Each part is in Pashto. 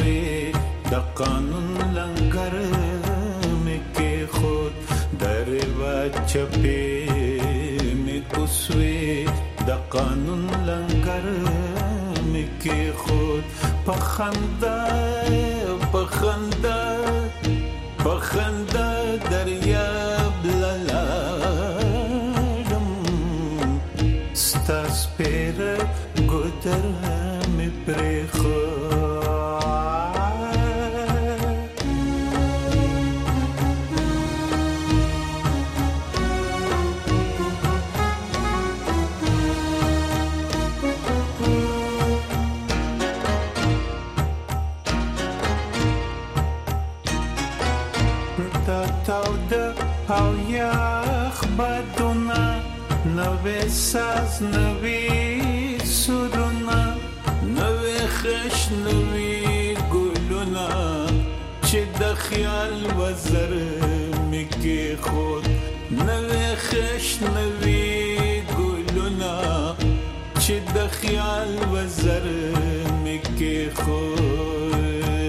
سوی د قانون لنگر می که خود در و چپی می کسوی د قانون لنگر می که خود پخنده دریاب لالم ستا سپیر گودر می پریخود او یخ بدونه نوی ساز نوی سرونه نوی خش نوی گلونه چه د خیال وزر میکی خود نوی خش نوی گلونه چه د خیال وزر میکی خود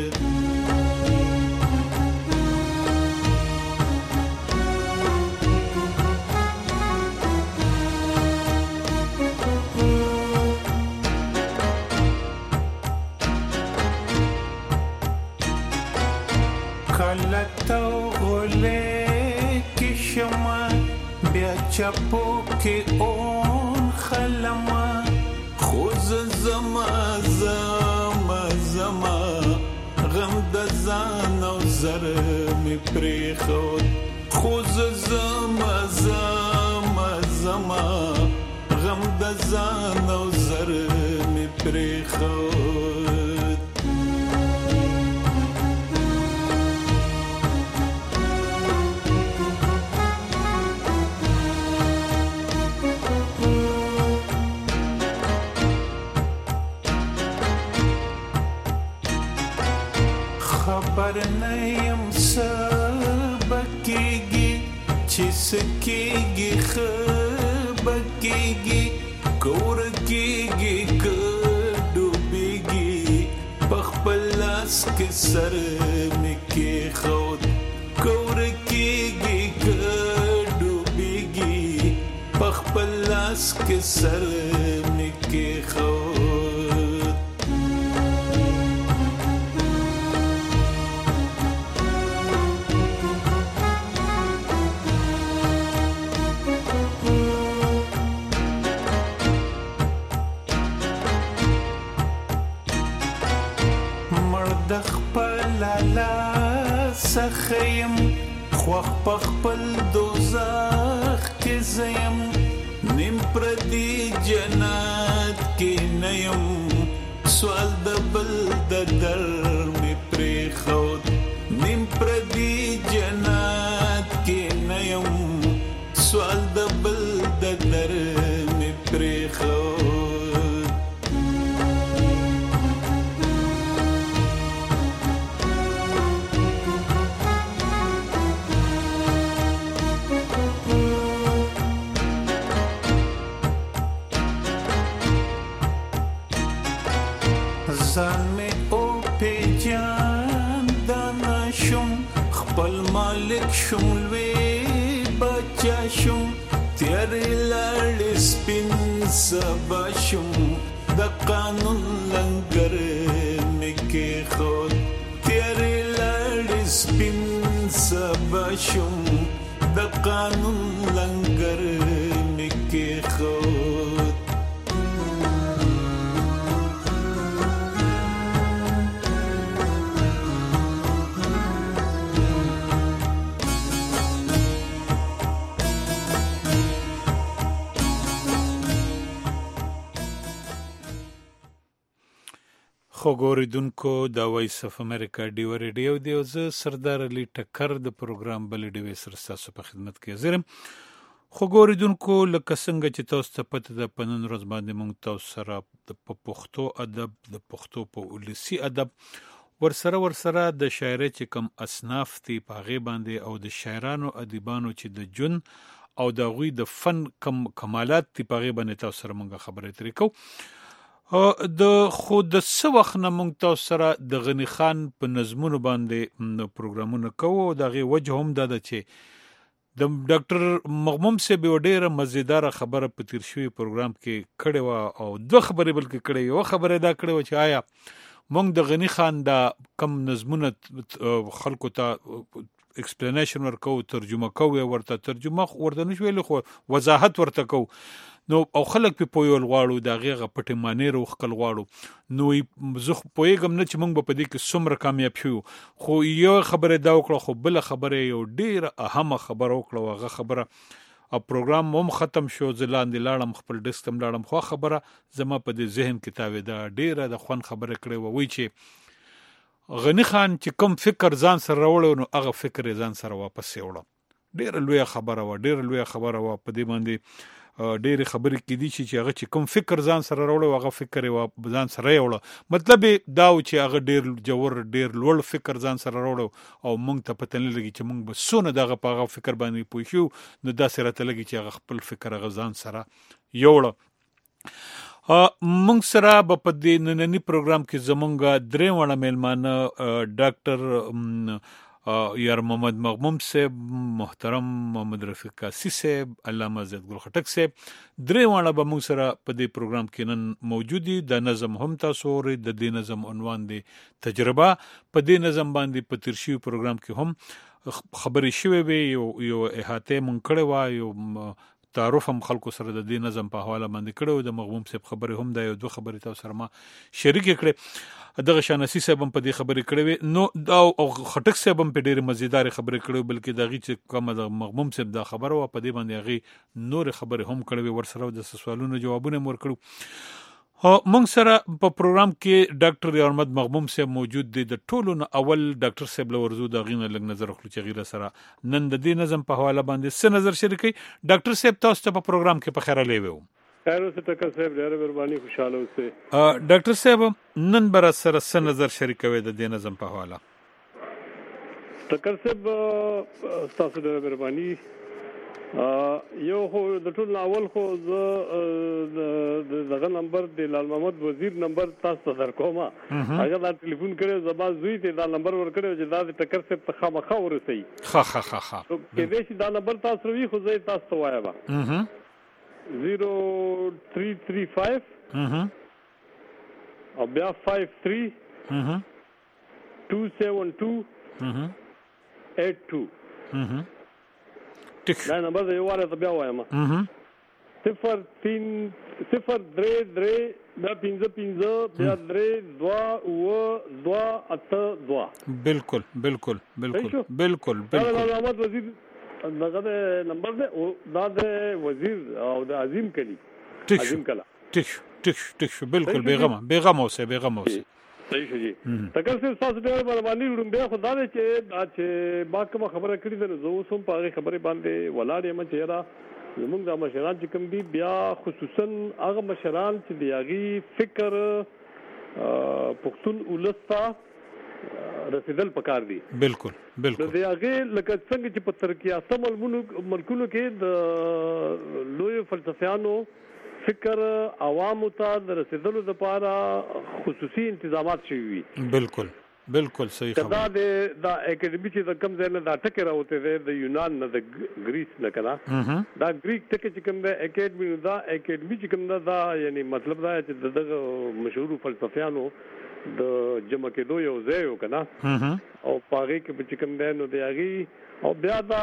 کلتو غله کشما بیا چپو که اون خلما خوز زما غم د زان او زر می پری خود خوز زما غم د زان او زر می پری خود خبر نیم سبکیگی چی سکیگی خبکیگی کورکیگی کدوبیگی پخپلاس که سر مکی خود کورکیگی کدوبیگی پخپلاس که سر مکی خود سخیم خوخ پخپل دوزخ کی زیم نیم پردی جنات کی نیم سوال دبل در می پری خود نیم پردی جنات کی نیم سوال دبل در می پری خود زان می او پی جان دانا شم خپل مالک شم لوی بچا شم تیاری لړ سپین سبا شم د قانون لنگر می کی خود تیاری لړ سپین سبا شم د قانون لنگر می کی خود خوګوریدونکو د وایس اف امریکا ډیو ریډیو دی او زه سردار علي ټکر د پروګرام بل ډیوي سره تاسو په خدمت کې حاضرم. خوګوریدونکو لکه څنګه چې تاسو ته پته ده په نن ورځ باندې موږ تاسو سره د پښتو ادب د پښتو په ولسی ادب ورسره د شاعرۍ چې کم اصناف دي په هغې باندې او د شاعرانو ادیبانو چې د جون او د هغوی د فن کم کمالات دي په هغې باندې تاسو سره موږ خبرې اترې کوو. د خود څه وخت نه مونږ تاسو سره د غنی خان په نظمونو باندې پروګرامونه کوو د غي وجه هم ده چې د ډاکټر مغموم صاحب یو ډیره مزیدار خبره په تیر شوی پروګرام کې کړې و او دوه خبرې بلکې کړې یو خبره دا کړې و چې آیا مونږ د غنی خان دا کم نظمونه خلکو ته ایکسپلینیشن ورکو ترجمه کوو ورته ترجمه ورته نشویل خو وضاحت ورته کو نو او خلک په پویول غواړو دا غیغه پټه معنی رو خپل غواړو نو زه پویګم نه چې مونږ په دې کې څومره کامیاب شو خو یو خبره دا وکړه خو بل خبره یو ډیره اهمه خبره وکړه هغه خبره او پروګرام هم ختم شو ځلاندې لاړم خپل ډیسکم لاړم خو خبره زما په دې ذهن کې تاوي دا ډیره د خوان خبره کړې وای چې غنی خان چې کوم فکر ځان سره راوړو نو هغه فکر ځان سره واپس وړو ډیره لوی خبره و په دې باندې ډېر خبرې کې دي چې هغه چې کوم فکر ځان سره راوړو هغه فکر یې ځان سره راوړو مطلب دا و چې هغه ډېر جوور ډېر لوړ فکر ځان سره راوړو او مونږ ته پته نه لګي چې مونږ به سونه دغه په هغه فکر باندې پوه شو نو دا سره ته لګي چې هغه خپل فکر هغه ځان سره یوړو مونږ سره په دې نننی پروګرام کې زمونږ درې وړه میلمانه ډاکټر یار محمد مغموم صاحب محترم محمد رفیق قاسی صاحب علامه زید ګل خټک صاحب درې وړه به مونږ سره په دې پروګرام کې نن موجود دي د نظم هم تاسو ورې د دې نظم عنوان دی تجربه په دې نظم باندې په تیر شوی پروګرام کې هم خبرې شوې وي یو احاطه مونږ کړې و یو تعارف هم خلکو سره د دې نظم په حواله باندې کړو د مغموم صاحب خبره هم د یو دوه خبرې تاسو سره ما شریک کړې دغه شانسی صاحب هم په دې خبرې کړې نو دا او خټک صاحب هم په ډېر مزیدار خبرې کړې بلکې دغه چې کوم د مغموم صاحب دا خبره و په دې باندې هغه نور خبرې هم کړې ورسره د سوالونو جوابونه مور کړو مونږ سره په پروګرام کې ډاکټر یار محمد مغموم صاحب موجود دی د ټولو اول ډاکټر صاحب لورزو د غینه لګ نظر خپل چې غیره سره نن د دې نظم په حواله باندې څه نظر شریکي ډاکټر صاحب تاسو ته په پروګرام کې په خیره لیوو خیر اوسه ټکر صاحب ډېر مهرباني خوشاله اوسه ډاکټر صاحب نن بر سره څه نظر شریکوي د دې نظم په حواله ټکر صاحب تاسو ډېر مهرباني یو خو د ټول اول خو دغه نمبر د لال محمد وزیر نمبر تاسو درکوما هغه دا ټلیفون کړو زما زوی ته دا نمبر ورکړو چې دا د ټکر څخه په خامخا ورسي ها کې دې چې دا نمبر تاسو وی خو زه تاسو وایم 0335 او بیا 53 272 82 دا نمبر دی واره ته بیا وایم 03 بیا 55 بیا 3 بالکل محمد وزیر دغه نمبر دی او دا د وزیر او د عظیم کلا ټیک بالکل بیغم اوسه صحیح شي تکل څه تاسو ډېر باندې وړم بیا خدای دې چې با کوم خبره کړې ده زه اوس هم په هغه خبره باندې ولاړ یم چې را زموږ د مشران چې کوم دي بیا خصوصا هغه مشران چې دی هغه فکر پښتون ولستا رسیدل پکار دي بالکل د هغه لکه څنګه چې په ترکیه ملکونو کې د لوی فلسفیانو فکر عوام ته د رسیدلو لپاره خصوصي انتظامات شوي بالکل صحیح خبره دا اکیډمي چې د کم ځای نه دا ټکی راوته د یونان نه د گریس نه کړه دا گریک ټکی چې کوم د اکیډمي چې کوم دا یعنی مطلب دا چې دغه مشهور فلسفیانو د جمع کېدو یو ځای یو کنه او پاره کې چې کوم دی نو دی هغه او بیا دا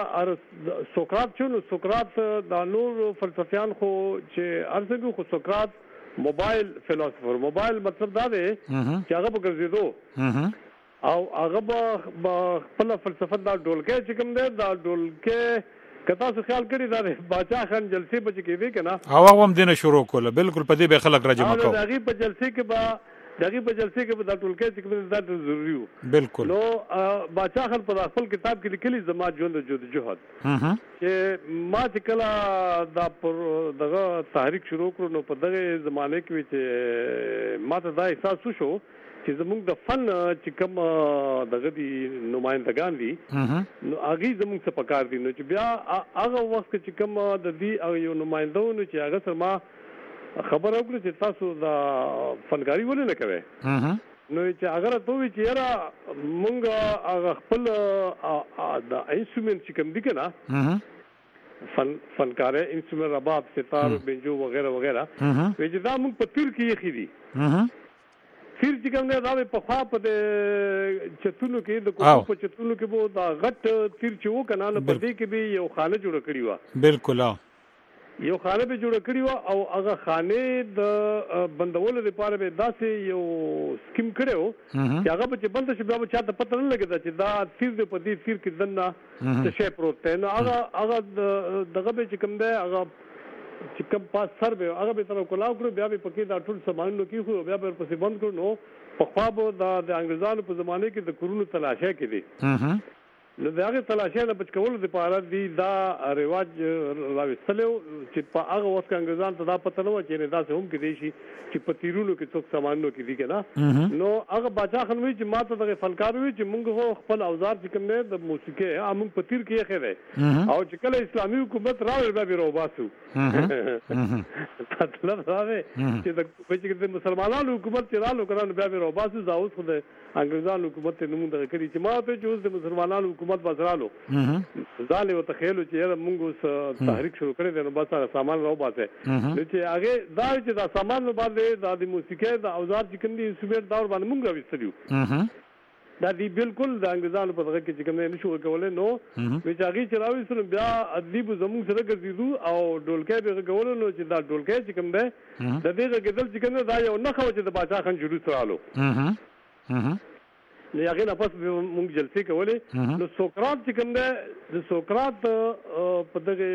سقراط دا نور فلسفیان خو چې ارزګو خو سقراط موبایل فلسفر موبایل مطلب دا دی چې هغه په ګرځېدو او هغه خپل فلسفه دا ډولکه چې کوم دی دا ډولکه کتا څه خیال کړی دا باچا خان جلسې بچ کې دی کنه هغه هم دینه شروع کوله بالکل په دې به خلک راجمع کوي هغه په جلسې کې دغه په جلسې کې د ټولګي چې دا ضروري وو بالکل نو باچا خپل په خپل کتاب کې لیکلي زما ژوند جهاد چې ما چې کله دا پر دغه تحریک شروع کړو نو په دغه زمانه کې چې ما ته دا احساس وشو چې زموږ د فن چې کوم دغه دي نمائندگان دي نو هغه زموږ څخه پکار دي نو چې بیا هغه وخت چې کوم د دې یو نمائندونو چې هغه سره ما خبر وکړه چې تاسو دا فنکاری ولې نه کوئ نو چې اگر ته وی چې را مونږه هغه خپل د انسټرومنت چې کوم دي کنه فنکار انسټرومنت رباب ستار بنجو وغیرہ وغیرہ وی چې دا مونږ په تیر کې یې خېدي تیر چې کوم نه دا په خوا په چتونو کې د کوو په چتونو کې وو دا غټ تیر چې وو کنه نو په دې کې به یو خانه جوړ کړی و بالکل یو خانه به جوړ کړی و او هغه خانه د بندولو لپاره به داسې یو سکیم کړو چې هغه به بند شي بیا به چاته پته نه لګیدا چې دا تیر دې په دې تیر کې دنه څه شی پروت دی نو هغه دغه به چې کوم دی هغه چې کوم پاس سر به هغه به تر کولاو کړو بیا به پکې دا ټول سامان نو کیخو بیا به پسې بند کړو نو په خوا به د انګريزانو په زمانه کې د کورونو تلاشي کې دي نو دا هغه تلاشي نه بچ کول د پاره دی دا رواج راوستلو چې په هغه وخت کې انګريزان ته دا پته نه و چې نه دا هم کې دي شي چې په تیرونو کې څوک سامانو کې دي کنه نو هغه باچا خنوي چې ماته د فنکار وي چې موږ خپل اوزار چې کوم نه د موسیقي موږ په تیر کې خېره او چې کله اسلامي حکومت راوړل به روباسو مطلب دا دی چې د مسلمانانو حکومت چې رالو کړه بیا به روباسو زاوس خو د انګريزانو حکومت ته نوم دغه کړی چې ما ته چې د مسلمانانو حکومت بازرالو ځاله او تخیل چې موږ تحریک شروع کړی دی نو بس سامان راو باسه چې هغه دا چې دا سامان باندې د موسیقي د اوزار چې کوم دي انسټرومنت دور باندې موږ راوستلو دا دی بالکل د انګريزانو په دغه کې چې کوم نه شو کولای نو چې هغه چې راوستل بیا ادیب زموږ سره ګرځیدو او ډولکې به غوول نو چې دا ډولکې چې کوم ده د دې غدل چې کوم دا یو نه خو چې د باچا خان جلوس رالو نو هغه نه پس موږ جلسې کولې نو سوکرات چې کوم ده د سوکرات په دغه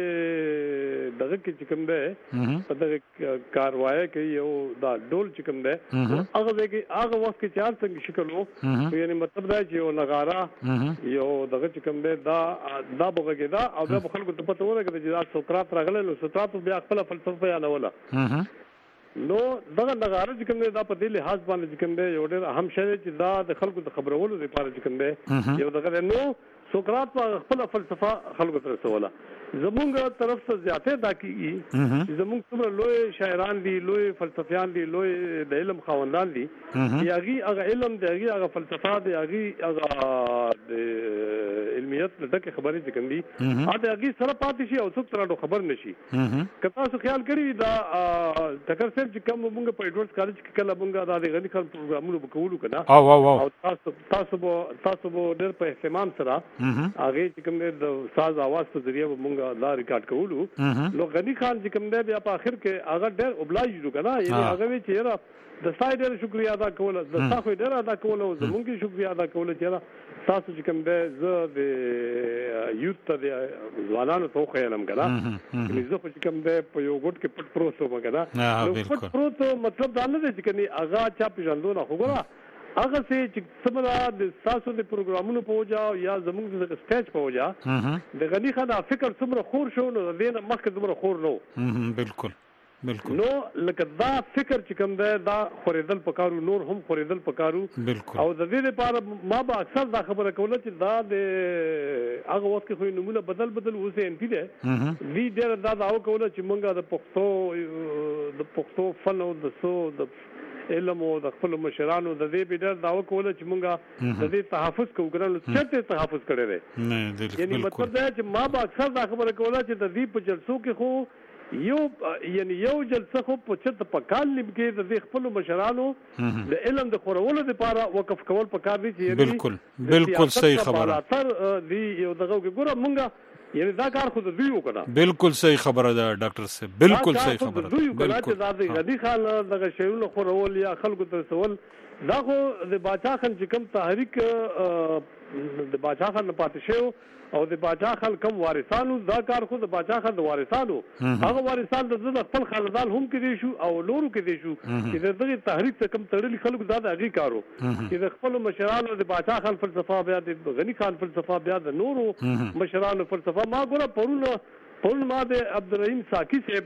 کې چې کوم ده په دغه کاروایی کې یو دا ډول چې کوم ده هغه وخت کې چار څنګه شکل وو یعنی مطلب دا چې یو نغاره یو دغه چې کوم ده دا بوګه دا او دا خلکو ته پته ورغله چې دا سوکرات راغله نو سوکرات بیا خپل فلسفه بیانوله نو دغه نغاره چې کوم دا په دې لحاظ باندې چې کوم دی یو ډېر اهم شی چې دا د خلکو د خبرولو لپاره چې کوم دی یو دغه نو سوکرات په خپل فلسفه خلکو ته رسوله زمونږ طرف څخه زیاته دا کیږي چې زمونږ څومره لوی شاعران دي لوی فلسفیان دي لوی د علم خاوندان دي هغه علم دی هغه فلسفه دی هغه د علمیت دغه خبرې چې کوم دي هغه سره پاتې شي او څوک ترانو خبر نشي که تاسو خیال کړی دا ټکر صاحب چې کوم موږ په ایډورس کالج کې کله موږ دا د غنی خان پروګرامونو وکولو کنه او تاسو ډېر په اهتمام سره هغه چې کوم د ساز आवाज په ذریعہ موږ دا ریکارډ کولو نو غنی خان چې کوم دی بیا په اخر کې هغه ډېر اوبلایج جو کنه یعنی هغه چې را د سایډر شکریا ادا کوله د تاسو ډېر ادا کوله او زمونږ شکریا ادا کوله چې تاسو چې کوم دی زه د یوت ته د ځوانانو ته خیالم کنه چې زه چې کوم دی په یو ګډ کې پټ پروسو مګنه نو پټ پروسو مطلب دا نه دی چې کني هغه چا پیژندونه خو ګره هغه چې څومره د تاسو د پروګرامونو په وجه یا زموږ د سټیج په وجه د غنی خان فکر څومره خور شو نو دینه مخکې څومره خور نو بالکل نو لکه دا فکر چې کوم دا خوریدل پکارو نور هم خوریدل پکارو او د دې لپاره ما به اکثر دا خبره کوله چې دا د هغه وخت کې خو نمونه بدل اوسه ان پی ده وی ډېر دا کوله چې مونږه د پښتو فن او د علم او د خپل مشرانو د دې بډر داو کوله چې مونږه د دې تحفظ کوو ګرانو چته تحفظ کړی دی یعنی مطلب دا چې ما به اکثر دا خبره کوله چې د دې په جلسو کې خو یو جلسه خو په چته په کال لږه د دې خپل مشرانو د علم د خورولو لپاره وقف کول پکار دي چې بالکل صحیح خبره تر دې یو دغه ګوره مونږه یعنی دا کار خو دوی وکړه بالکل صحیح خبره ده ډاکټر صاحب بالکل صحیح خبره دوی وکړه چې دا د غدي خان دغه شیونه خورول یا خلکو ته سوال دا خو د باچا خان چې کوم تحریک د باچا خان پاتې شو او د باچا خان کوم وارثانو دا کار خو د باچا خان د وارثانو هغه وارثان د خپل خاندان هم کې دي شو او لورو کې دي شو چې دغه تحریک ته کوم تړلي خلکو دا هغه کارو چې د خپل مشرانو د باچا خان فلسفه بیا د غنی خان فلسفه بیا د نورو مشرانو فلسفه ما ګوره پرون ما د عبدالرحیم ساکی صاحب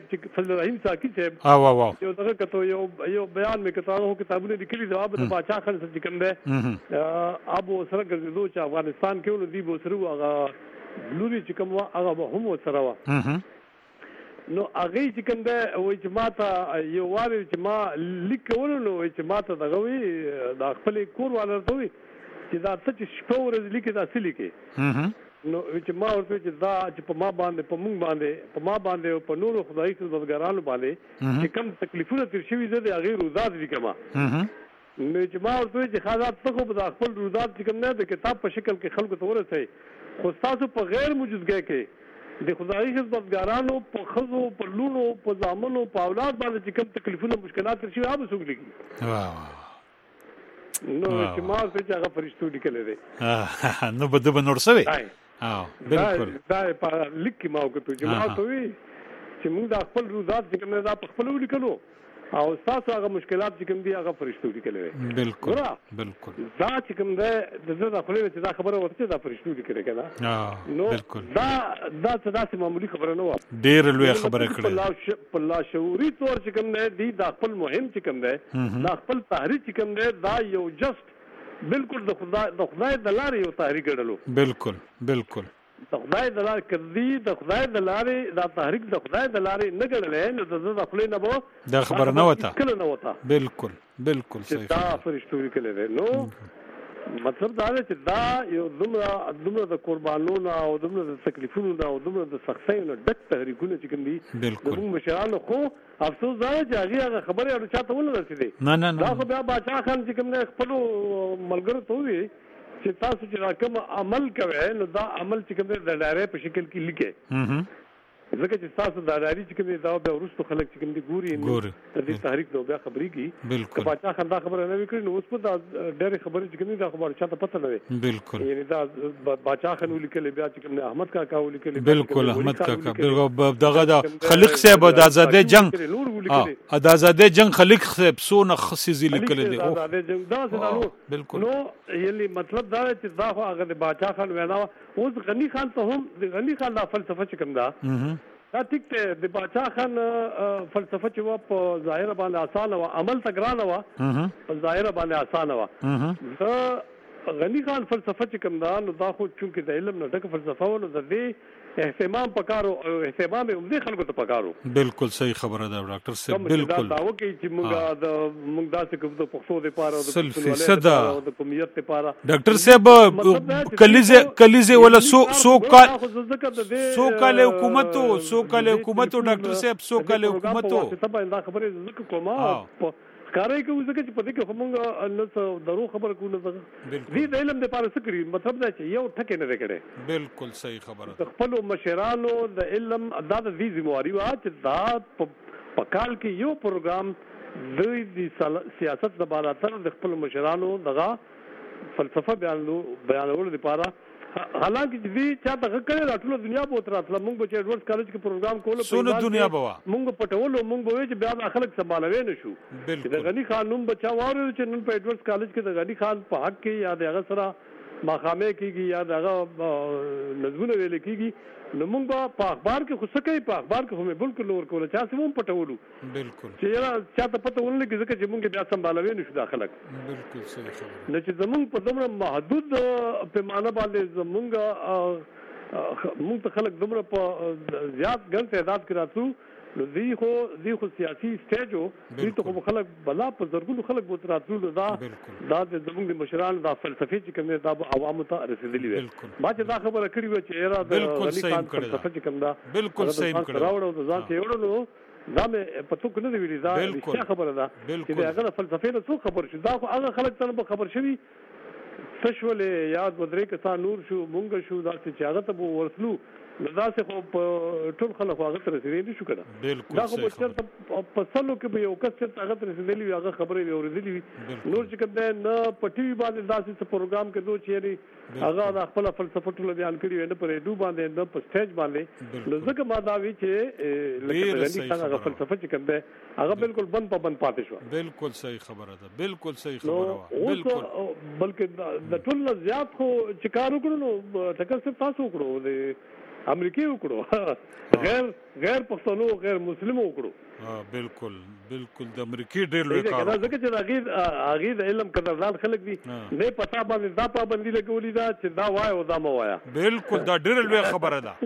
یو دغه کته یو بیان مې کتابو کتابونه لیکلي جواب د باچا خان څخه کوم ده ابو سره ګرځېدو چې افغانستان کې ول دی بو سره هغه لوري چې کوم هغه هم سره وا نو هغه چې کوم ده وای چې ماته یو واره چې ما لیکول نو چې ماته دغه وی د خپل کور والرته وی چې دا څه چې شپه ورځ لیکي دا څه لیکي نو چې ما ورته چې دا چې په ما باندې په مونږ باندې او په نورو خدای خدمتګارانو باندې چې کم تکلیفونه تر شوي زه د هغې روزات لیکم نو چې ما ورته چې خاصات ته خو د خپل روزات چې کوم نه د کتاب په شکل کې خلکو ته ورسوي خو ستاسو په غیر موجودګۍ کې د خدای خدمتګارانو په ښځو په لونو په زامنو په اولاد باندې چې کوم تکلیفونه مشکلات تر شوي هغه څوک لیکي نو چې ما ورته چې هغه فرشتو لیکلی دی نو به ده به نور سوی بالکل دا په لیک کې ما وکړو چې ما ته وی چې موږ د خپل روزات چې کوم نه دا په خپل ولیکلو او تاسو هغه مشکلات چې کوم دي هغه فرشتو لیکلي بالکل بالکل دا چې کوم ده د زړه خپل چې دا خبره ورته دا فرشتو لیکلي کنه نو بالکل دا څه معمولی خبره نه و ډېر لوی خبره کړې په لا شعوري تور چې کوم نه دي دا خپل مهم چې کوم ده دا خپل تحریک چې کوم ده دا یو جست بالکل د خدای د لارې یو تحریک ګڼلو بالکل د خدای د لارې کړي د خدای د لارې دا تحریک د خدای د لارې نه ګڼلې نو د خپل نه به دا خبره نه وته کله نه وته بالکل صحیح دا فرشتو لیکلي نو مطلب دا دی چې دا یو دومره د قربانونو او دومره د تکلیفونو او دومره د سختیو ډک تحریکونه چې کوم دي بالکل موږ مشرانو خو افسوس دا چې هغه خبره اړ چاته ونه رسیدي نه دا خو بیا باچا خان چې کوم نه خپل ملګرو ته وی چې تاسو چې راکم عمل کوئ نو دا عمل چې کوم د ډایره په شکل کې لیکه ځکه چې تاسو د اداري چې کوم دا بیا ورستو خلک چې کوم دي ګوري د دې تحریک نو بیا خبرې کی بالکل باچا خان دا خبره نه وکړي نو اوس په دا ډېر خبرې چې کوم دا خبره چاته پته نه وي بالکل یعنی دا باچا خان ولیکل بیا چې کوم احمد کاکا ولیکل بالکل احمد کاکا دغه د خلیق صاحب د آزادۍ جنگ د آزادۍ جنگ خلیق صاحب سونه خصيزي لیکل دي آزادۍ جنگ دا څه بالکل نو یعنی مطلب دا چې دا خو هغه د باچا خان وینا اوس غنی خان ته هم د غنی خان دا فلسفه چې کوم دا ټیک ته د باچا خان فلسفه چې و په ظاهر باندې آسان او عمل ته ګران و په ظاهر باندې آسان و دا غنی خان فلسفه چې کوم دا نو دا خو چونکه د علم نه ډک فلسفه و نو د دې اهتمام پکارو او اهتمام هم دې خلکو ته پکارو بالکل صحیح خبره ده ډاکټر صاحب بالکل دا وکي چې موږ دا څه کوم د پښتو لپاره او د قومیت لپاره ډاکټر صاحب کلیزه ولا سو کال حکومت ډاکټر صاحب سو کال حکومت ته دا خبره زکه کومه کارای کوي ځکه چې په دې کې همغه نو درو خبر کو نه دې د علم لپاره څه کړی مطلب دا چې یو ټکه نه وکړي بالکل صحیح خبره خپل مشرانو د علم دا د دې ذمہواری وا چې دا په کال کې یو پروګرام د سیاست د بالاتر د خپل مشرانو دغه فلسفه بیانولو لپاره حالانکه دې چاته غکړه راټول دنیا په تراتله موږ به ایډورس کالج کې پروګرام کوله سونه دنیا بوا موږ پټولو موږ به چې بیا خلک سمبالوي نشو د غنی خان نوم بچا واره چې نن په ایډورس کالج کې د غنی خان په حق کې یاد هغه سره ماخامه کیږي یا دغه نظمونه ویل کیږي نو موږ په اخبار کې خو څه کوي په اخبار کې هم بالکل نور کوله چا سمون پټولو بالکل چې چاته پته ولنه کې ځکه چې موږ بیا سمبالوي نشو داخله بالکل صحیح خبره نو چې زموږ په دومره محدود پیمانه باندې موږ ته خلک دومره په زیات ګڼ تعداد کې راتلو نو دی خو سیاسي سټیجو دی ته خو خلک بلا په زرګونو خلک بوت راتلو دا د زموږ د مشران د فلسفي چې کوم دا عوامو ته رسیدلی وي ما چې دا خبره کړې و چې را د غنی خان فلسفه چې کوم دا بالکل صحیح کړو راوړو ځان ته وړو دا مې پتو کنه دی ویلي دا څه خبره ده چې هغه فلسفي نه څو خبر شي دا خو هغه خلک ته خبر شوی تشولې یاد بدرې کسان نور شو مونږ شو دا چې هغه ته ورسلو نو دا څه خو په ټول خلک هغه تر رسیدلی شو کنه دا خو په چرته په سلو کې به یو کس چې هغه تر رسیدلی هغه خبرې اورېدلی نور چې کوم نه پټي باندې داسې پروګرام کې دوه چیرې هغه د خپل فلسفه ټول بیان کړی نه پر ډو باندې نه په سټیج باندې نو ځکه ما دا وی چې لکه هغه فلسفه چې کوم هغه بالکل بند پاتې شو بالکل صحیح خبره ده بالکل صحیح خبره بالکل بلکې د ټول زیات خو چې کار وکړو نو ټکر څه تاسو وکړو امریکای وکړو غیر پښتنو غیر مسلمو وکړو بالکل د امریکای ډېر لوی کار دا ځکه چې هغه د علم قدردان خلک دي نه پتا باندې دا پابندي لګولې دا چې دا وای او دا مو وایا بالکل دا ډېر لوی خبره ده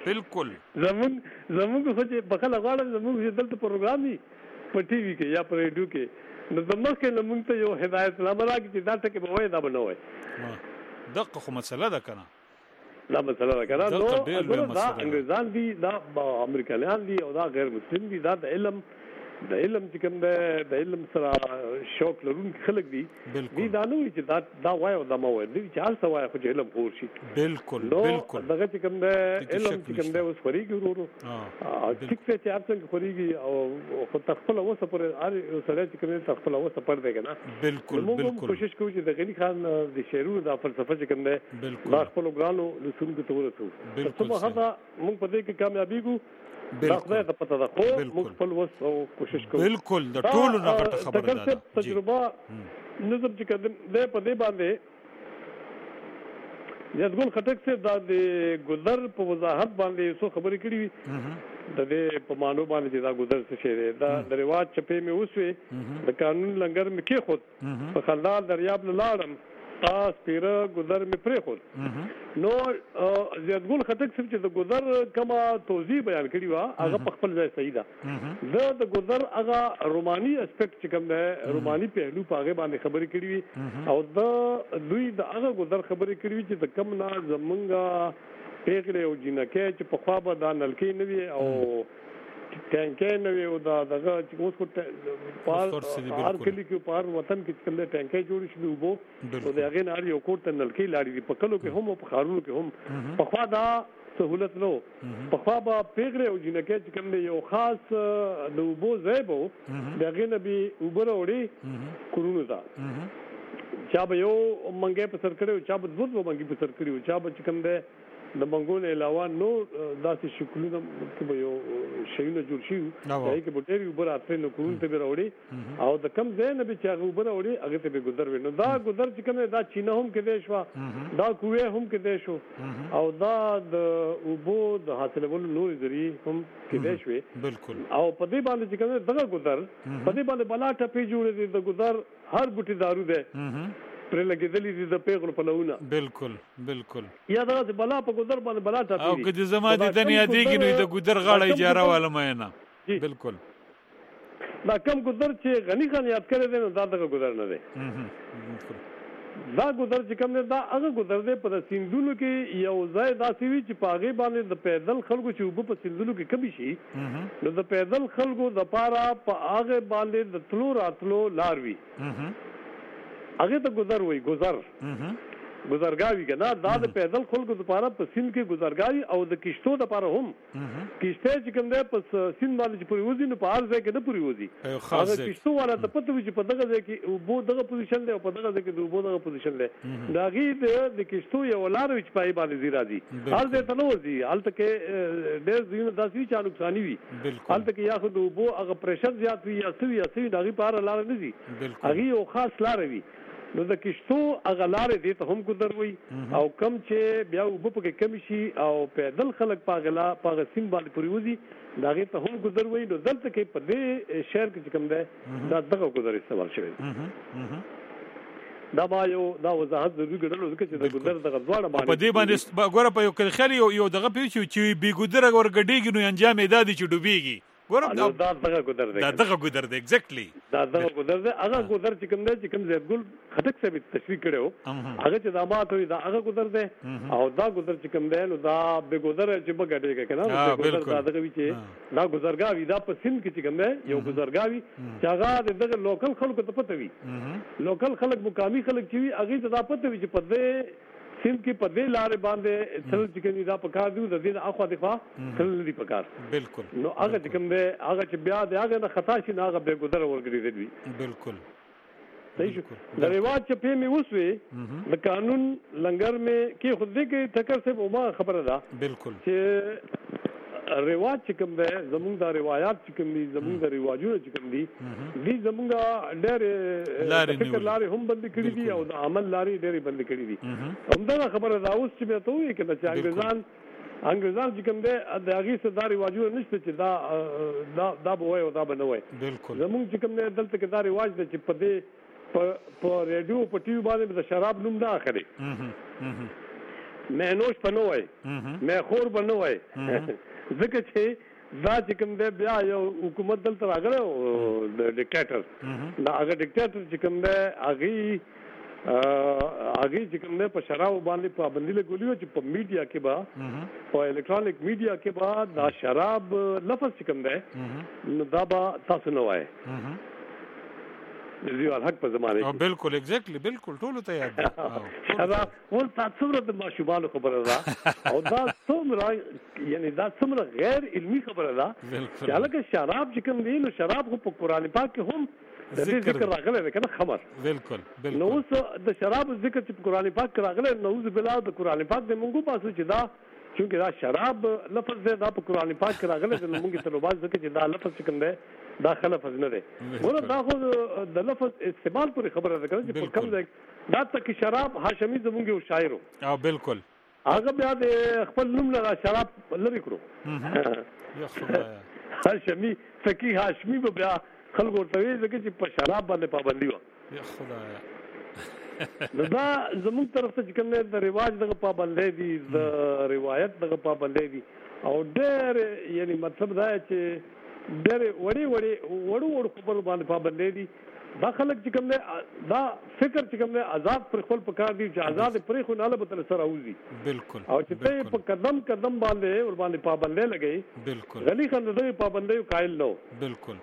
بالکل زمونږ خو چې بخله غواړم زمونږ چې دلته پروګرام دی په ټي وي کې یا په ریډیو کې نو زمونږ کې زمونږ ته یو هدایت نامه راکړي چې دا ټکي به وایي دا به نه وایي دقه خو مسله ده که نه دا مسله ده که نه نو دا انګریزان دي دا امریکایان دي او دا غیر مسلم دي دا د علم چې کوم د علم سره شوق لرونکي خلک دي دوی دا نه وایي چې دا وایي او دا ما وایي دوی چې هر څه وایي خو چې علم پوه شي بالکل دغه چې کوم دی علم چې کوم دی اوس خورېږي ورو ټیک دی چې هر څنګه خورېږي او خو تر خپله اوسه پورې هر یو سړی چې کوم دی تر خپله اوسه پړ دی که نه موږ هم کوشش کوو چې د غني خان د شعرونو دا فلسفه چې کوم دی دا خپلو ګرانو لوستونکو ته ورسوو تر څو وخته موږ په دې کې کامیابېږو دا خدای ته پته ده خو موږ خپل وس او کوشش کوو بالکل د ټولو نه غټه خبره ده تجربه نظم چې کوم دی په دې باندې یادګل خټک سے دا د ګذر په وضاحت باندې څو خبرې کړې وي د دې په مانو باندې چې دا ګذر څه شی دی دا د رواج چپې مې اوسوي د قانون لنګر مې کې خود په خلدار دریاب لاړم تاس پیره ګذر مې پرې خود نو زیادګل خټک صرف چې د ګذر کما توضیح بیان کړی و هغه په خپل ځای صحیح ده د ګذر هغه روماني اسپیکټ چې کوم ده روماني پهلو په هغه باندې خبرې کړی وي او دوی د هغه ګذر خبرې کړی وي چې د کم نه زمونږه پیغله او جنکه چې په خوا به دا نلکې نه وي او ټانکې نه وي او دا دغه چې اوس کو هر کلی کې په هر وطن کې کوم ټانکې جوړ شي د اوبو او د هغې نه هر یو کور ته نلکې لاړې دي په کلو کې هم او په ښارونو کې هم پخوا دا سهولت نه و پخوا به پیغله او جنکه چې کوم یو خاص د اوبو ځای به و د هغې نه به اوبه راوړي کورونو ته چا به یو منګی په سر کړی و چا به دوه منګي په سر کړي و چا به چې کوم دی د منګو نه علاوه نور داسې شکلونه کې به یو شیونه جوړ شي هغې کې به ډېرې اوبه راتلې نو کورونو ته به راوړي او د کم ځای نه به چې هغه اوبه راوړي هغې ته به ګذر وي نو دا ګذر چې کوم دی دا چینه هم کېدی شوه دا کوې هم کېدی شو او دا د اوبو د حاصلولو نورې ذریعې هم کېدی شوې او په دې باندې چې کوم دی دغه ګذر په دې باندې بلا ټپې جوړې دي د ګذر هر بوټي دارو دی پرې لګېدلې دي د پیغلو په لونه بالکل یا دغسې بلا په ګذر باندې بلا ټاپې او که د زما دیدن یادېږي نو د ګذر غاړه اجاره والم نه بالکل دا کم ګذر چې غني خان یاد کړی دی نو دا دغه ګذر نه دی دا ګذر چې کوم دی دا هغه ګذر دی په سیندونو کې یو ځای داسې وي چې په هغې باندې د پیدل خلکو چې اوبه په سیندونو کې کمې شي نو د پیدل خلکو دپاره په هغې باندې د تلو راتلو لار وي هغه ته ګذر وای گزارګاوی کنه دا د پیدل خلکو لپاره په سیند کې گزارګاوی او د کشتو لپاره هم کشته چې کوم ده په سیند باندې پوری وځي نو په هر ځای کې نه پوری وځي هغه کشتو والا ته پته وي چې په دغه ځای کې وبو دغه پوزیشن دی او په دغه ځای کې د وبو دغه پوزیشن دی دا غي د کشتو یو لار وچ پای باندې زیرا دي هر ځای ته نو ورځي هلته کې ډېر ځینې داسې چا نقصان وي هلته کې یا خو د وبو هغه پرشر زیات وي یا سوي دغه په هر لار نه دي هغه یو خاص لار وي نو د کشتو هغه لارې دې ته هم ګذر وي او کم چې بیا اوبه پکې کم شي او پیدل خلک په هغه سیند باندې پورې وځي د هغې ته هم ګذر وي نو دلته کې په دې شهر کې چې کوم دی دا دغه ګذر استعمال شوی دا ما یو دا وضاحت ضروري ګڼلو ځکه چې د ګذر دغه دواړه باندې په دې باندې ګوره په یو خیال یو دغه پېښ چې بې ګذره ورګډېږي نو انجام یې دا دی چې ډوبېږي ګورم دا دغه ګذر دی ایگزیکټلی دا دغه ګذر دی هغه ګذر چې کوم دی چې کوم زیدګل خټک صاحب تشریح کړو هغه چې دا ماته دا هغه ګذر دی او دا ګذر چې کوم دی نو دا به ګذر چې بغړېږي کنه دا ګذر دا دغه وی چې دا ګذرګاوی دا په سیند کې چې کوم دی یو ګذرګاوی چې هغه دغه لوکل خلکو ته پته وي لوکل خلک مقامي خلک چې وي هغه ته دا پته وي چې په دې سیند کې په دې لارې باندې تل چې کوم دا پکار دی د دې اخوا دغه تل دی پکار بالکل نو هغه چې کوم دی هغه چې بیا دی هغه نه خطا شي نه هغه به ګذر ورګړي بالکل صحیح شو د رواج چې په می وسوي د قانون لنګر می کې خود دې کې ټکر سے وما خبره ده بالکل چې رواج چې کوم دی زمونږ د روایت چې کوم دي زمونږ د رواجونه چې کوم دي دې زمونږ ډېر فکر لارې هم بند کړي دي او د عمل لارې ډېرې بند کړي دي همدغه خبره دا اوس چې مې ته وایي کنه چې انګریزان چې کوم دی د هغې څه دا رواجونه نشته چې دا به وایي او دا به نه وایي زمونږ چې کوم دی دلته کې دا رواج دی چې په دې په ریډیو په ټي وي باندې د شراب نوم نه اخلي مهنوش پنوي مخور بنوي ځکه چې دا چې کوم دی بیا یو حکومت دلته راغلی د ډیکټیټر دا هغه ډیکټیټر چې کوم دی هغه چې کوم دی په شراب باندې پابندي لګولې و چې په میډیا کې به په الکترونیک میډیا کې به دا شراب لفظ چې کوم دی نو دا به تاسو نه وایي زیو الحق په زمانه کې بالکل ایگزیکټلی بالکل ټول ته یاد دا ول تاسو د ماشومان خبره ده او دا څومره یعنی دا څومره غیر علمي خبره ده چې هغه شراب چې کوم دی نو شراب په قرآن پاک کې هم د ذکر راغلی دی کنه خمر بالکل نو اوس د شراب ذکر چې په قرآن پاک کې راغلی نعوذ بالله د قرآن پاک د مونږ پاسو چې دا چونکه دا شراب لفظ دی دا په قرآن پاک کې راغلی دی نو موږ ته لوباز ځکه چې دا لفظ کوم دی دا لفظ نه دی ګوره دا خو د لفظ استعمال پورې خبره ده چې په کوم ځای دا تک شراب هاشمي زموږ یو شاعر او بالکل هغه بیا د خپل نوم له شراب لري کړو یا خدای هاشمي فقيه هاشمي بیا خلکو ورته وی ځکه چې په شراب باندې پابندي و یا خدای دا زموږ طرف ته چې کوم د رواج دغه پابندي دي د روایت دغه پابندي دي او ډېر یعنی مطلب دا چې ډېر وړو خبرو باندې پابندي دي دا خلک چې کوم دا فکر چې کوم آزاد پر خپل پکار دي چې آزاد پر خو نه لبته سره اوزي بالکل او چې ته په قدم باندې ور باندې پابندي لګي بالکل غني خان دغه پابندي قائل نو بالکل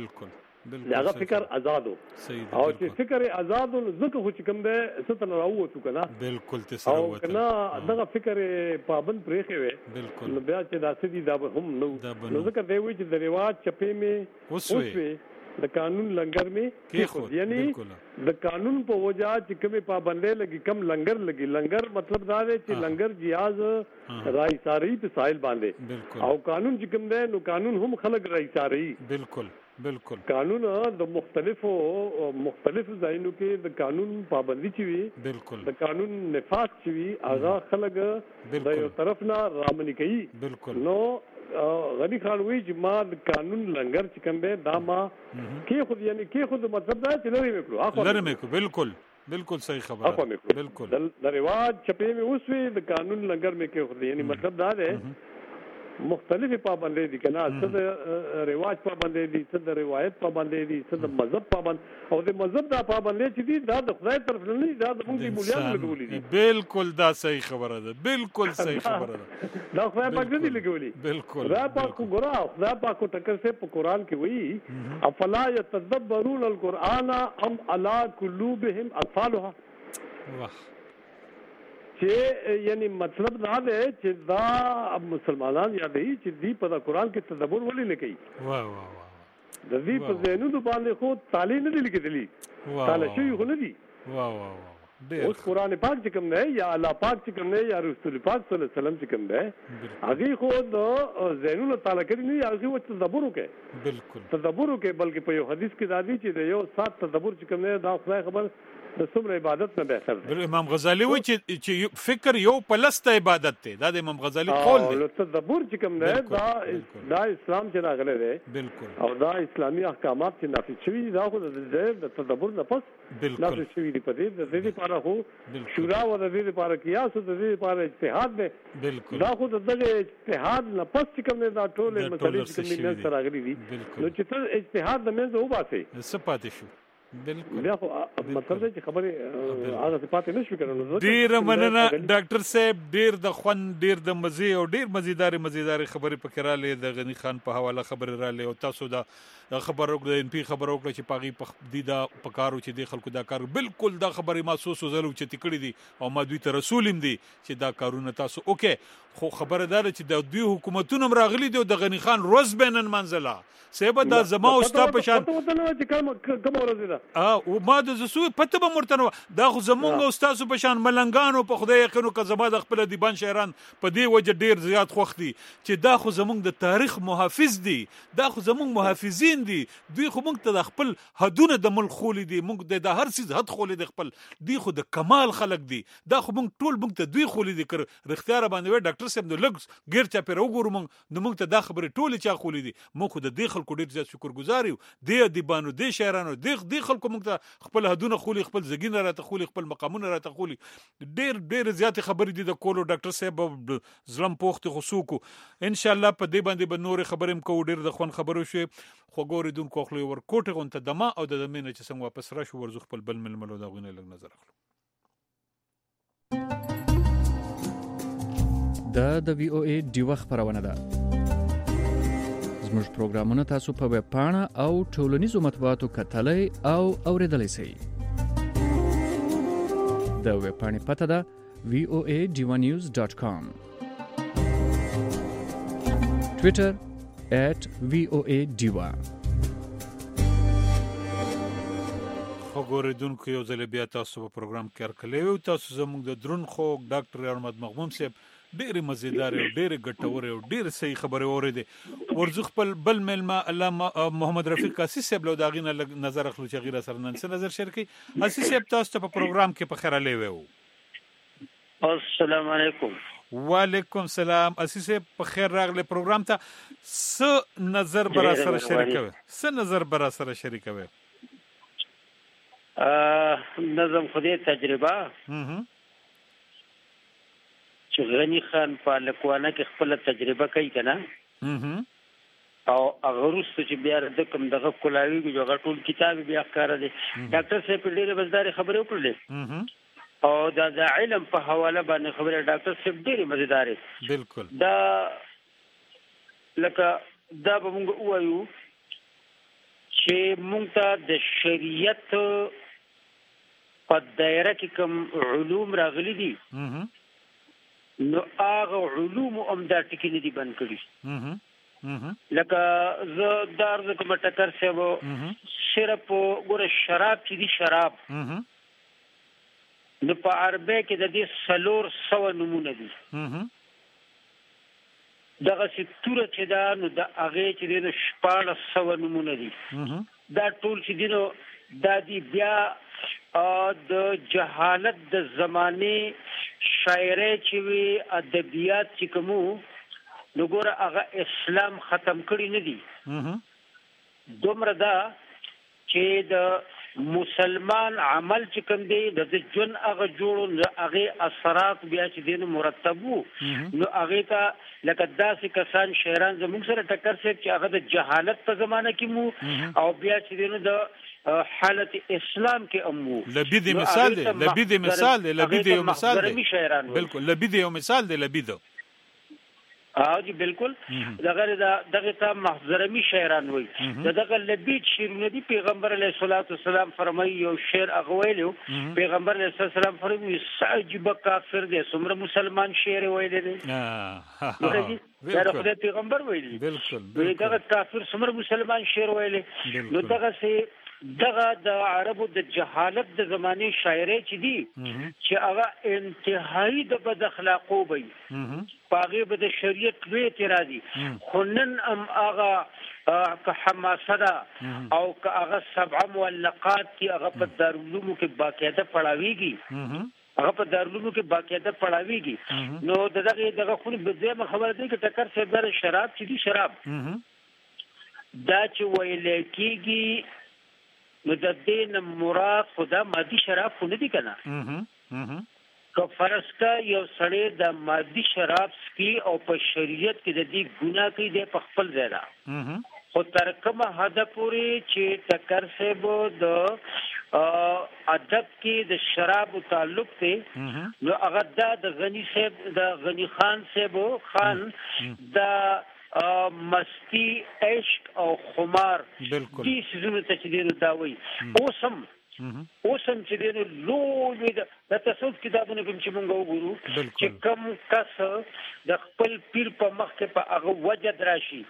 هغه فکر آزاد او چې فکر آزاد زکه خو چې کوم ده ستن راووتو کنه بالکل تسراوت او کنه دغه فکر پابند پرېخې وي بالکل نو بیا چې دا سدي دا هم نو ځکه دی وی چې د رواج چپې می اوسوي د قانون لنګر می کې یعنی د قانون په وجہ چې کومه پابندې لګي کم لنګر مطلب دا دی چې لنګر جیاز راي ساري په ساحل باندې او قانون چې کوم دی نو قانون هم خلق راي ساري بالکل قانون د مختلفو ځایونو کې د قانون پابندي چي وي بالکل د قانون نفاذ چي وي هغه خلک د یو طرف نه رامنې کوي بالکل نو غني خان وی چې ما د قانون لنګر چې کوم دی دا ما کې خود مطلب دا چې لري وکړو بالکل صحیح خبره بالکل د رواج چپې مې اوسوي د قانون لنګر مې کې خود یعنی مطلب دا دی مختلفه پابندې دي کنه څه د رواج پابندې دي څه د روایت پابندې دي څه د مذهب پابند او د مذهب دا پابندې چې دي دا د خدای طرف نه دي دا د موږ مولیان لګولې دي بالکل دا صحیح خبره ده بالکل صحیح خبره ده دا خدای پاک دې لګولې بالکل خدای پاک ګورا خدای پاک ټکر سے په قران کې وایي افلا يتدبرون القرآن ام على قلوبهم اقفالها واہ چې یعنی مطلب دا دی چې دا مسلمانان یاد دي چې دی په قرآن کې تدبر ولې نه کوي واه د دې په ذهنونو باندې خو تعالی نه دي لیکلي تعالی شي خو نه دي واه اوس قرآن پاک چې کوم دی یا الله پاک چې کوم دی یا رسول پاک صلی الله علیه وسلم چې کوم دی هغه خو د ذهنونو تعالی کړی نه هغه و تدبر وکړي بالکل تدبر وکړي بلکې په یو حدیث کې دا دی چې یو سات تدبر چې کوم دی دا خدای خبر د څومره عبادت نه بهتر دی امام غزالی وایي چې فکر یو پلسته عبادت دی دا د امام غزالی قول دی او تدبر چې کوم دی دا اسلام چې راغلی دی بالکل او دا اسلامي احکامات چې نافذ شوي دي دا خو د تدبر نه پس نافذ شوي دي په دې لپاره خو شورا او د دې لپاره قیاس او د دې لپاره اجتهاد دی بالکل دا خو د اجتهاد نه پس چې کوم دی دا ټول مسلې چې کوم نه راغلي دي نو چې ته اجتهاد د منځ وباسي څه پاتې شو بالکل بیا خو مطلب دی چې خبره هغه پاتې نشو کړو ډیر مننه ډاکټر صاحب ډیر د خوان ډیر د مزه او ډیر مزیدار خبرې پکې را لې د غنی خان په حواله خبرې را لې او تاسو دا خبرو د ان پی خبرو کړ چې پاغي دی دا پکارو چې د خلکو دا کار بالکل دا خبرې محسوس وزلو چې تکړی دي او ما دوی ته رسولم دي چې دا کارونه تاسو اوکې خو خبردار چې د دوی حکومتونو راغلي دي د غنی خان روز بینن منزله سبا دا زما او ستا په شان کوم ورځ ده او ما د زسو پته به مرتنو دا خو زمونږ او تاسو په شان ملنګانو په خدای یقینو که زما د خپل دیبان شهران په دې وجه ډیر زیات خوښ دي چې دا خو زمونږ د تاریخ محافظ دي دا خو زمونږ محافظین دي دوی خو موږ ته د خپل حدونه د ملک خولې دي موږ د هر څه حد خولې د خپل دی خو د کمال خلق دي دا خو موږ ټول موږ ته دوی خولې دي کړ رختیار باندې ډاکټر صاحب د لګ غیر چا پر وګورو موږ ته دا خبره ټول چا خولې دي موږ د دې خلکو ډیر زیات شکرګزار یو د دیبانو د شهرانو د خلکو موږ ته خپل حدونه خولي، خپل زګینه راته خولي، خپل مقامونه راته خولي. ډېر زیات خبرې دي د کولو. ډاکټر صاحب زلم پوخت خصوصو ان شاء الله په دې باندې به نور خبرې کوو. ډېر د خوان خبرو شوي خو ګوریدونکو خو ور کوټه غونته دما او د دمنه چې څنګه واپس راشو ورزو خپل بل ململو دا غوینه لګ نظر اخلو. د وی او ای ډیوه خبرونه ده. زموږ پروګرامونه تاسو په ویب پاڼه او ټولنیزو مطبوعاتو کتلای او اوریدلای شئ. د ویب پاڼې پته ده voanews.com. Twitter @voadiva. خو ګوریدونکو یو ځل بیا تاسو په پروګرام کې ارکلې او تاسو زموږ د درون خو ډاکټر احمد مغموم صاحب ډېر مزیدار او ډېر ګټور او ډېر صحیح خبره اوریدې. ورزو خپل بل ملما علامه محمد رفیق قاسی صاحب له داغینه نظر اخلو چې غیر سره نن څه نظر شریکي. قاسی صاحب تاسو ته په پروګرام کې په خیر علي وو. السلام علیکم. وعلیکم السلام. قاسی صاحب په خیر راغله پروګرام ته. څه نظر برا سره شریکوي؟ څه نظر برا سره شریکوي؟ نظم خدای تجربه چې غنی خان په لکوانه کې خپل تجربه کوي کنه او هغه وروسته چې بیا د کوم دغه کلاوي جو غټول کتاب بیا ښکار دي. ډاکټر صاحب ډېرې مزداري خبرې وکړلې او دا د علم په حواله باندې خبره ډاکټر صاحب ډېرې مزداري. بالکل دا لکه دا به موږ وایو چې موږ ته د شریعت په دایره کې کوم علوم راغلي دي نو هغه علوم هم دا ټکی نه دي بند کړي. لکه زه دار د کوم ټکر صاحب صرف ګوره شراب چې دي شراب نو په عربی کې د دې 400 نمونه دي. دغه ستوره چې دا نو د هغه چې د 1400 نمونه دي. دا ټول چې دي نو دا دی بیا د جهالت د زمانه شاعری چې وی ادبیات چې کومو نو ګوره هغه اسلام ختم کړی نه دي. دومره دا چې د مسلمان عمل چې کوم دی د جن هغه جوړو هغه اثرات بیا چې دین مرتبو نو هغه ته لکه داسې کسان شهران زموږ سره ټکر شي چې هغه د جهالت په زمانه کې مو او بیا چې دین د حالت اسلام کې امو لبید مثال دی. بالکل لبید یو مثال دی. لبید جی بالکل دغه ته محضرمی شاعران وای. دغه لبید شعرونه دي. پیغمبر علیه الصلاۃ والسلام فرمایي یو شعر هغه ویلو. پیغمبر علیه الصلاۃ والسلام فرمایي عجیب کافر دی څومره مسلمان شعر ویل دي. دا خدای پیغمبر ویلي. بالکل دغه کافر څومره مسلمان شعر ویل. نو دغه سي دغه د عربو د جهالت د زمانه شاعری چې دي چې هغه انتهایی د بد اخلاقو وي پاغه به د شریعت لوی اعتراضي خو نن هم هغه که حماسه ده او که هغه 7 معلقات کې هغه په دارالعلوم کې باقاعده پڑھاویږي هغه په دارالعلوم کې باقاعده پڑھاویږي. نو دغه خو به دې خبره ده چې ټکر څه در شراب چې دي شراب دا چې ویل کېږي نو د دین مراد خدا مادي شراب خو نه دي کنه. که فرض کا یو سړی د مادي شراب سکي او په شریعت کې د دې ګناه کوي د په خپل ځای را خو تر کومه حد پورې چې ټکر صاحب د ادب کې د شراب تعلق ته نو هغه د غنی صاحب د غنی خان صاحب خان د مستی عشق او خمار دې سيزونه ته چې دینو دا وایي. اوسم چې دینو لوی د تصوف کتابونه کوم چې مونږ وګورو چې کم کس د خپل پیر په مخ کې په هغه وجد راشي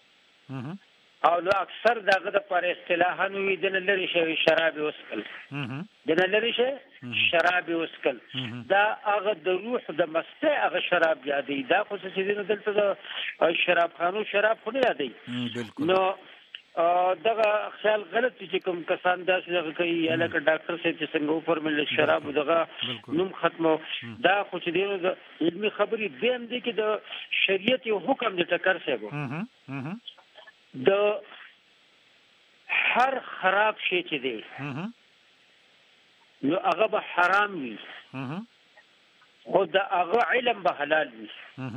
او نو اکثر دغه د پر اصطلاحانو د لری شی شراب وسکل د لری شی شراب وسکل دا هغه د روح د مسته هغه شراب یادي. دا خو چې دینو دلته د شراب خانو شراب خو نه یادي. نو دغه خیال غلط چې کوم کسان داسې کوي یا لکه ډاکټر صاحب چې څنګه وفرمایل شراب دغه نوم ختمو دا خو چې دینو د علمي خبرې دیم دي کې د شریعت یو حکم د ټکر صاحب د هر خراب شی چې دی نو هغه به حرام وي خو د هغه علم به حلال وي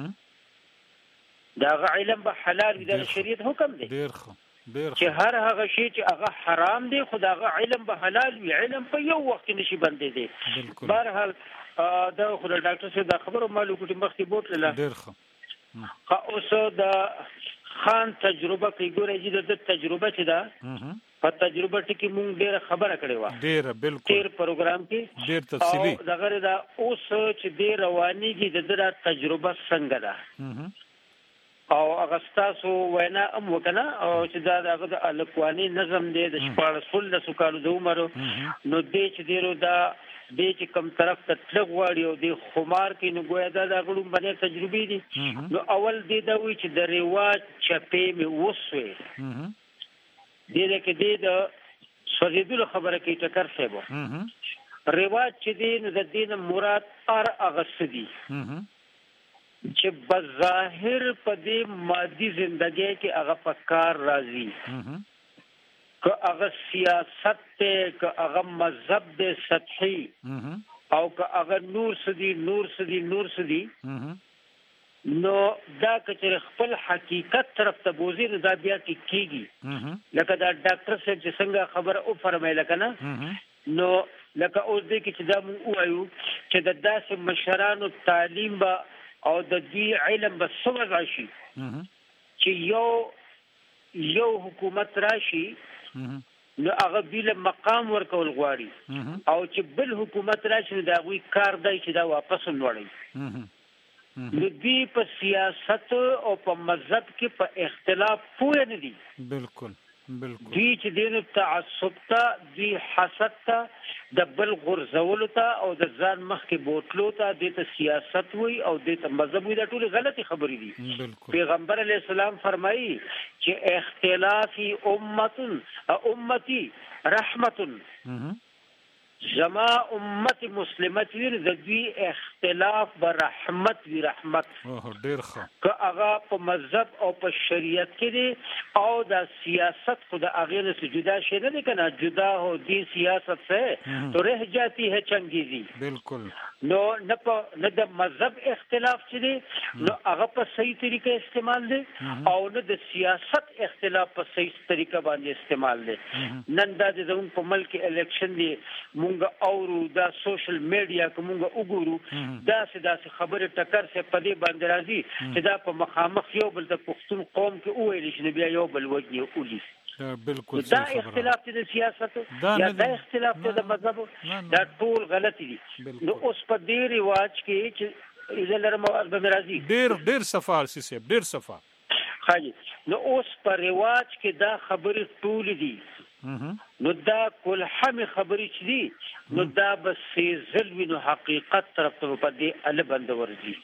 د هغه علم به حلال وي د شریعت حکم دی چې هر هغه شی چې هغه حرام دی خو د هغه علم به حلال وي علم په یو وخت نشي بندې دی بهرحال دا خو د ډاکټر صاحب د خبرو معلومات مخکې بوتله ډېر ښه اوس د خان تجربه کوي ګورې چې د تجربه چې ده په تجربه ټکی مونږ ډېره خبره کړې وه ډېره بالکل تیر پروګرام کې ډېر تفصیلي دغه دا اوس چې دې روانېږي د ده تجربه څنګه ده او هغه ستاسو وینا هم وکړه او چې دا دغه د الکواني نظم دی د 14 کالو د عمر نو دې چې دیرو دا دې چې کم طرف ته تلغ واړي او د خمار کې نو ګویا دا غړو باندې تجربې دي نو اول دې دا وی چې د رواج چپې مې وسوي دې کې دې د سوزیدلو خبره کې ټکر شوی رواج چې دې نو د دین مراد اغسدي چې بظاهر په دې مادي ژوندۍ کې هغه فکر راځي که هغه سیاست ته که هغه مذهب دې سطحي او که هغه نور سدي نو دا چې خپل حقیقت طرف ته بوزي دا بیا کیږي لکه دا ډاکټر صاحب چې څنګه خبره او فرمایله کنه نو لکه اوس دې کې چې دا مو وایو چې د داسې مشرانو تعلیم با او د دې علم به څه راشي چې یو حکومت راشي نو هغه بل مقام ورکول غواړي او چې بل حکومت راشي دا غوي کار دی چې دا واپس وړي نو دې په سیاست او په مذهب کې په اختلاف پوه نه دي بالکل دوی چې دین تعصب ته دوی حسد ته د بل غرزولو ته او د ځان مخکې بوتلو ته د سیاست وي او د مذهب وي دا ټول غلطي خبرې دي پیغمبر علیه السلام فرمایي چې اختلافي امتی رحمت زما امت مسلمت ویر د دوی اختلاف به رحمت وی رحمت ډیر ښه که هغه په مذهب او په شریعت کې دی او د سیاست خود هغه نه جدا شي نه دی کنه جدا هو دی سیاست سے تو رہ جاتی ہے چنگیزی بالکل نو نه د مذهب اختلاف چې دی نو هغه په صحیح طریقې استعمال دی او نه د سیاست اختلاف په صحیح طریقه باندې استعمال دی نن دا د زموږ په ملک الیکشن دی اورو دا سوشل میډیا کومه وګورو دا سدا خبره ټکر سه پدې باندې راځي چې دا په مخامخ یو بل د پښتون قوم کې ویل شي بیا یو بل وجه اولی بالکل دا اختلاف د سیاست یا دا اختلاف د مذهب دا ټول غلط دي نو اوس په دې رواج کې چې اذا مواد به راځي ډېر صفار سي ډېر صفار خاجي نو اوس په رواج کې دا خبره ټول دي نو دا کل هم خبرې چې دي نو دا بس سیزل نو حقیقت طرف ته په دې ال بند ورځي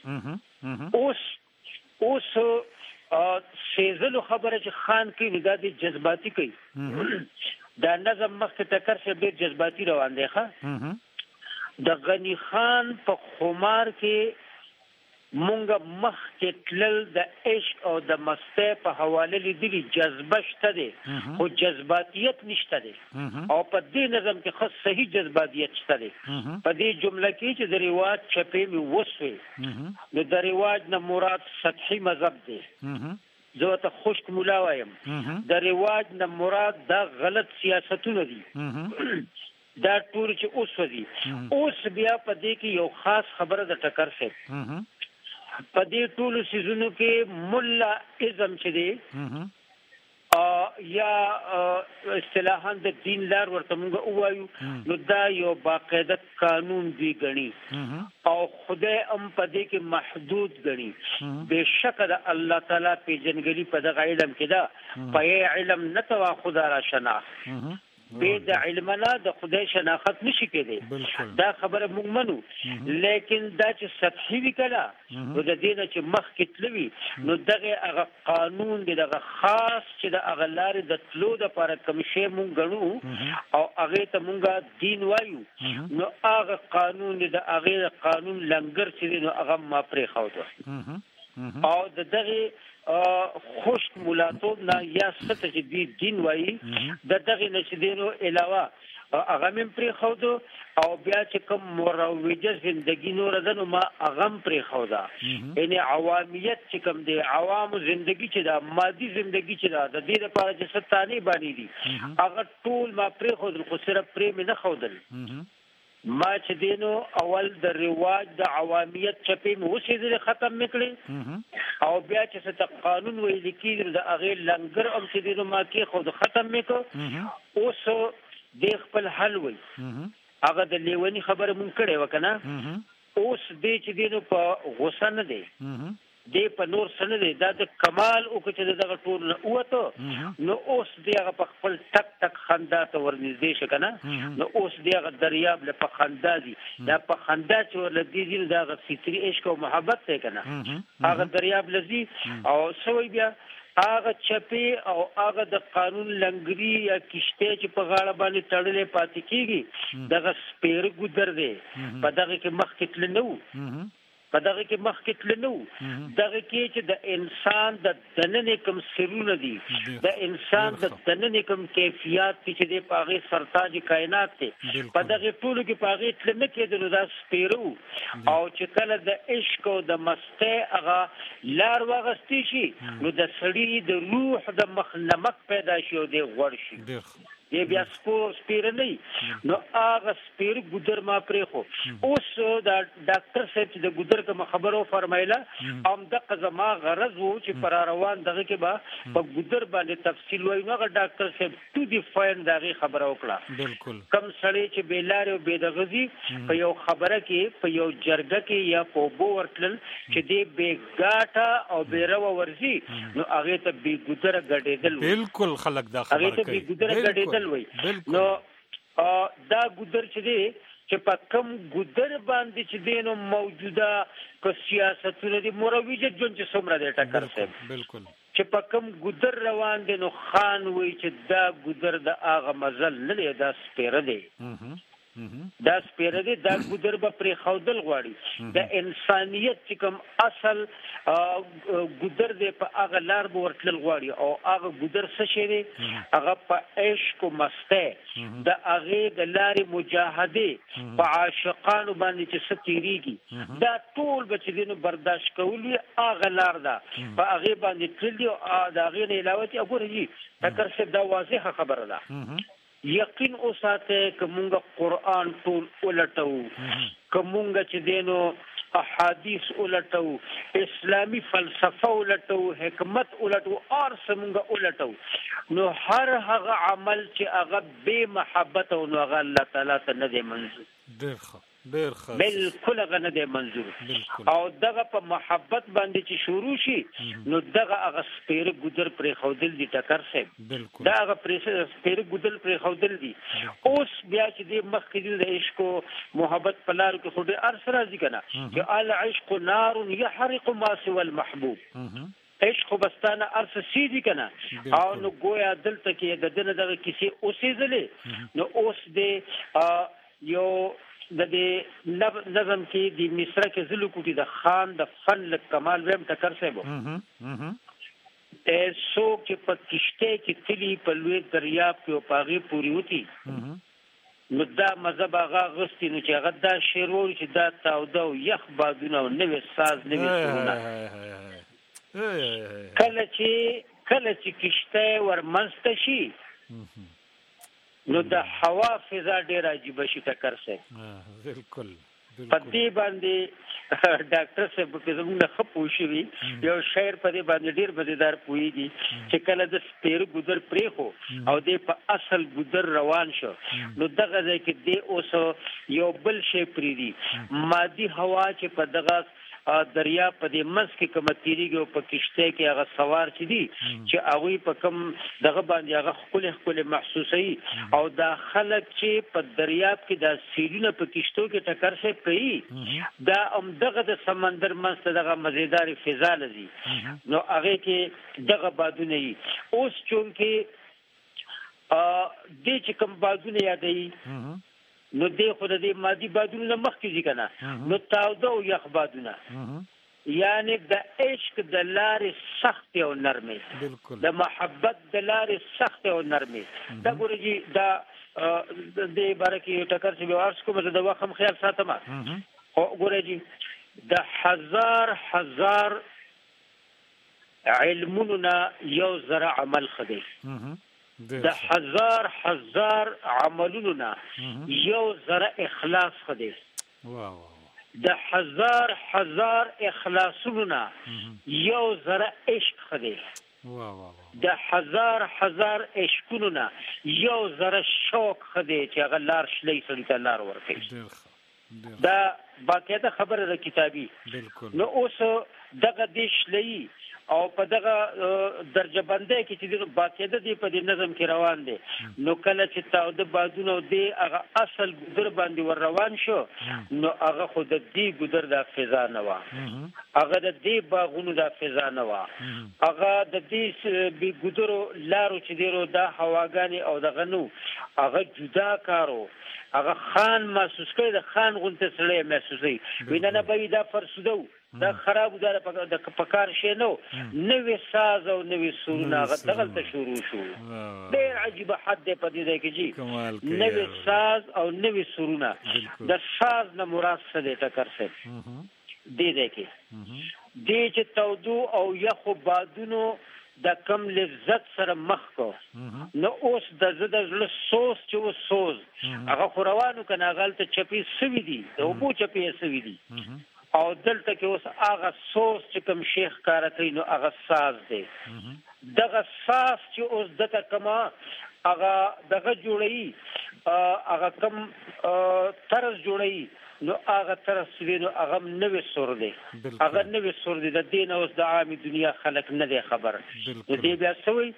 اوس سیزل خبره چې خان کې نگاه دي جذباتي کوي دا نظم مخ ټکر شه ډېر جذباتي روان دی ښه د غنی خان په خمار کې مونږ مخ کې تلل د عشق او د مسته په حواله لیدلي جذبه شته دي خو جذباتیت نشته دي او په دې نظم کې خاص صحیح جذباتیت شته دي په دې جمله کې چې د رواج چپې می وسوي نو د رواج نه مراد سطحي مذهب دی زه ته خشک مولا وایم د رواج نه مراد دا غلط سیاستونه دي دا ټول چې اوس بیا په دې کې یو خاص خبره د ټکر شه په دې ټولو سيزونو کې مولا ازم چې دی یا اصطلاحاً د دین لار ورته موږ وایو نو دا یو باقاعده قانون دی غني او خدای هم په دې کې محدود غني بشک د الله تعالی په جنګلي په دغه علم کې دا په علم نتوا خدا را شنا به د علمنا د خدای شناخت نشي کېدی دا خبره موږ منو لیکن دا چې سطحي وکړه نو د دې نه چې مخ کې تلوي نو دغه هغه قانون دی دغه خاص چې د اغلار د تلو د لپاره کوم شی موږ غنو او هغه ته موږ دین وایو نو هغه قانون دی د هغه قانون لنګر چې نو هغه ما پرې خاوته او د دغه خشک مولاتوب نه یا ست چې دی دین وایي د دغه نشدینو علاوه هغه من پرې خودو او بیا چې کوم مروجه زندگی نور ده نو ما هغه پرې خودا یعنی عوامیت چې کوم دی عوام زندگی چې دا مادي زندگی چې دا د دې لپاره چې ستانه باندې دي هغه ټول ما پرې خودل خو صرف پرې مې نه خودل ما چې دینو اول د رواج د عوامیت چپې مو وسې ختم میکړي او بیا چې ست قانون ویل کېږي د هغه لنګر ام چې دینو ما کې خود ختم میکړو اوس د خپل حل وي هغه د لیونی خبره مونږ کړې وکنه اوس دې چې دینو په غوسه نه دی دې په نور سره دی دا د کمال او چې دغه ټول نه وته نو اوس دې هغه په خپل ټک ټک خندا ته ورنږدې شو کنه نو اوس دې هغه دریاب له په خندا دی دا په خندا چې ورلدې دي دا هغه فطري عشق او محبت ته کنه هغه دریاب لذي او سوي بیا هغه چپی او هغه د قانون لنګري یا کشته چې په غاړه باندې تړلې پاتې کیږي دغه سپیر ګذر دی په دغه کې مخ کې تل نو په دغه کې مخ کې تل نو دغه کې چې د انسان د دننه کوم سرونه دي د انسان د دننه کوم کیفیت چې د پاغي سرتاج کائنات ته په دغه ټولو کې پاغي تل نه کېدل دا سپیرو او چې کله د عشق او د مسته هغه لار وغستی شي نو د سړي د روح د مخ نمک پیدا شي او د غوړ شي دی بیا سپیر نه نو هغه سپیر ګذر ما پرې خو اوس دا ډاکټر صاحب چې د ګذر کوم خبرو فرمایله ام د قزما غرض وو چې پر روان دغه کې با په ګذر باندې تفصیل وایي نو ډاکټر صاحب تو دی فاین دغه خبره وکړه بالکل کم سړی چې بیلار او بيدغزي په یو خبره کې په یو جرګه کې یا په بو ورتل چې دی بیګاټه او بیرو ورزي نو هغه ته بي ګذر غډېدل بالکل خلک دا خبره کوي هغه ته بي ګذر غډېدل نو دا ګذر چې دی چې په کم ګذر باندې چې دینو موجوده کو سیاستونه دي مروجه جون چې څومره دی ټکر صاحب بالکل چې په کم ګذر روان دي نو خان وی چې دا ګذر د اغه مزل نه دا سپیره دی دا سپیره دی دا ګذر به پر خودل غواړي د انسانيت چې کوم اصل ګذر دی په هغه لار به ورتل غواړي او هغه ګذر څه شي دی هغه په عشق او مسته د هغه د لارې مجاهده په عاشقانو باندې چې ستیریږي دا ټول به چې دینو برداشت کولی هغه لار ده په هغه باندې تللی او دا هغه نه علاوه چې وګورئ تکر څه دا واضحه خبره ده یقین اوساته کومه قرآن ټول ولټو کومه چې دینو احادیث ولټو اسلامی فلسفه ولټو حکمت ولټو اور سمغه ولټو نو هر هغه عمل چې هغه به محبت او نو هغه الله تعالی ته نه دی منظور بالکل هغه نه دی منظور او دغه په محبت باندې چې شروع شي نو دغه هغه سپیر ګذر پر خودل دي ټکر صاحب دا هغه سپیر ګذر پر خودل دي اوس بیا چې د مخکې د عشق او محبت په لار کې خو د ارسره ځي کنه چې العشق نار يحرق ما سوى المحبوب عشق بستانه ارس سیدی کنه او نو گویا دلته کې د دنه دغه کیسه اوسېزلې نو اوس د یو د دې نظم کې د مصر کې زلو کوټي د خان د فن ل کمال ویم ټکر صاحب سو چې په کشته کې تلی په لوی دریاب کې او پاغي پوری وتی نو دا مذهب هغه غستی نو چې هغه دا شیرول چې دا تاوده او یخ بادونه او نوې ساز نوې سرونه کله چې کشته ورمنځته شي نو د هوا فضا ډیر عجیب شي ټکر سه بالکل په دې باندې ډاکټر صاحب په زموږ خپو شي یو شاعر په دې باندې ډیر مزیدار پويږي چې کله د سپیر ګذر پرې خو او د په اصل ګذر روان شو نو دغه ځکه د اوس یو بل شی پرې دي مادي هوا چې په دغه دریا په دې مس کې کوم تیریږي او په کشته کې هغه سوار چي دي چې هغه په کوم دغه باندې هغه خپل محسوسي او دا خلک چې په دریاب کې د سیلونه په کشتو کې ټکر شي کوي دا دغه د سمندر مس دغه مزیدار فضا لذي نو هغه کې دغه بادونه اوس چونکه دې چې کوم بادونه یادې نو دې خو دې مادي بادونه مخکې ځي کنه نو تاوده او یخ بادونه یعنی د عشق د لارې سخت او نرمې بالکل د محبت د لارې سخت او نرمې دا ګورې جی دا د باره کې ټکر چې به عرض کوم زه د وخت هم خیال ساتم خو ګورې جی د هزار علمونو نه یو زره عمل خدي د هزار عملونو نه یو زره اخلاص خدي د هزار اخلاصونو نه یو زره عشق خدي د هزار عشقونو نه یو زره شوق خدي چې هغه لار شلې سړي ته لار ورکوي دا باقاعده خبره ده کتابي نو اوس دغه د شلې او په دغه درجه بندۍ کې چې باقاعده دی په دې نظم کې روان دي نو کله چې تاوده بادونه دی هغه اصل ګدر باندې ور روان شو نو هغه خود د دې ګدر د فضا نه و هغه د دې باغونو د فضا نه و هغه د دې بي ګدرو لارو چې دیرو د هواګانی او دغه نو هغه جدا کارو هغه خان محسوس کړي د خان غونته سړی محسوسي ویننه به دا فرسودو دا خراب دار د پکار شي نو نوې ساز او نوې سورونه غدغلته شروع شو ډېر عجیب حد په دې کې جی نوې ساز او نوې سورونه د ساز نه مراد څه دی ټکر څه دې کې دې چې تودو او یخو بادونو د کم لذت سره مخ کو نو اوس د زړه سوز چې و سوز هغه خوروانو کنه غلطه چپی سوي دي او بو چپی سوي دي او دلته کې اوس هغه سوز چې کوم شیخ کار کوي نو هغه ساز دی دغه ساز چې اوس دته کما هغه دغه جوړي هغه کوم طرز جوړي نو هغه طرز نو هغه نوې سور دی هغه نوې سور دی د دین اوس د عامي دنیا خلک نه دی خبر نو دی بیا سوي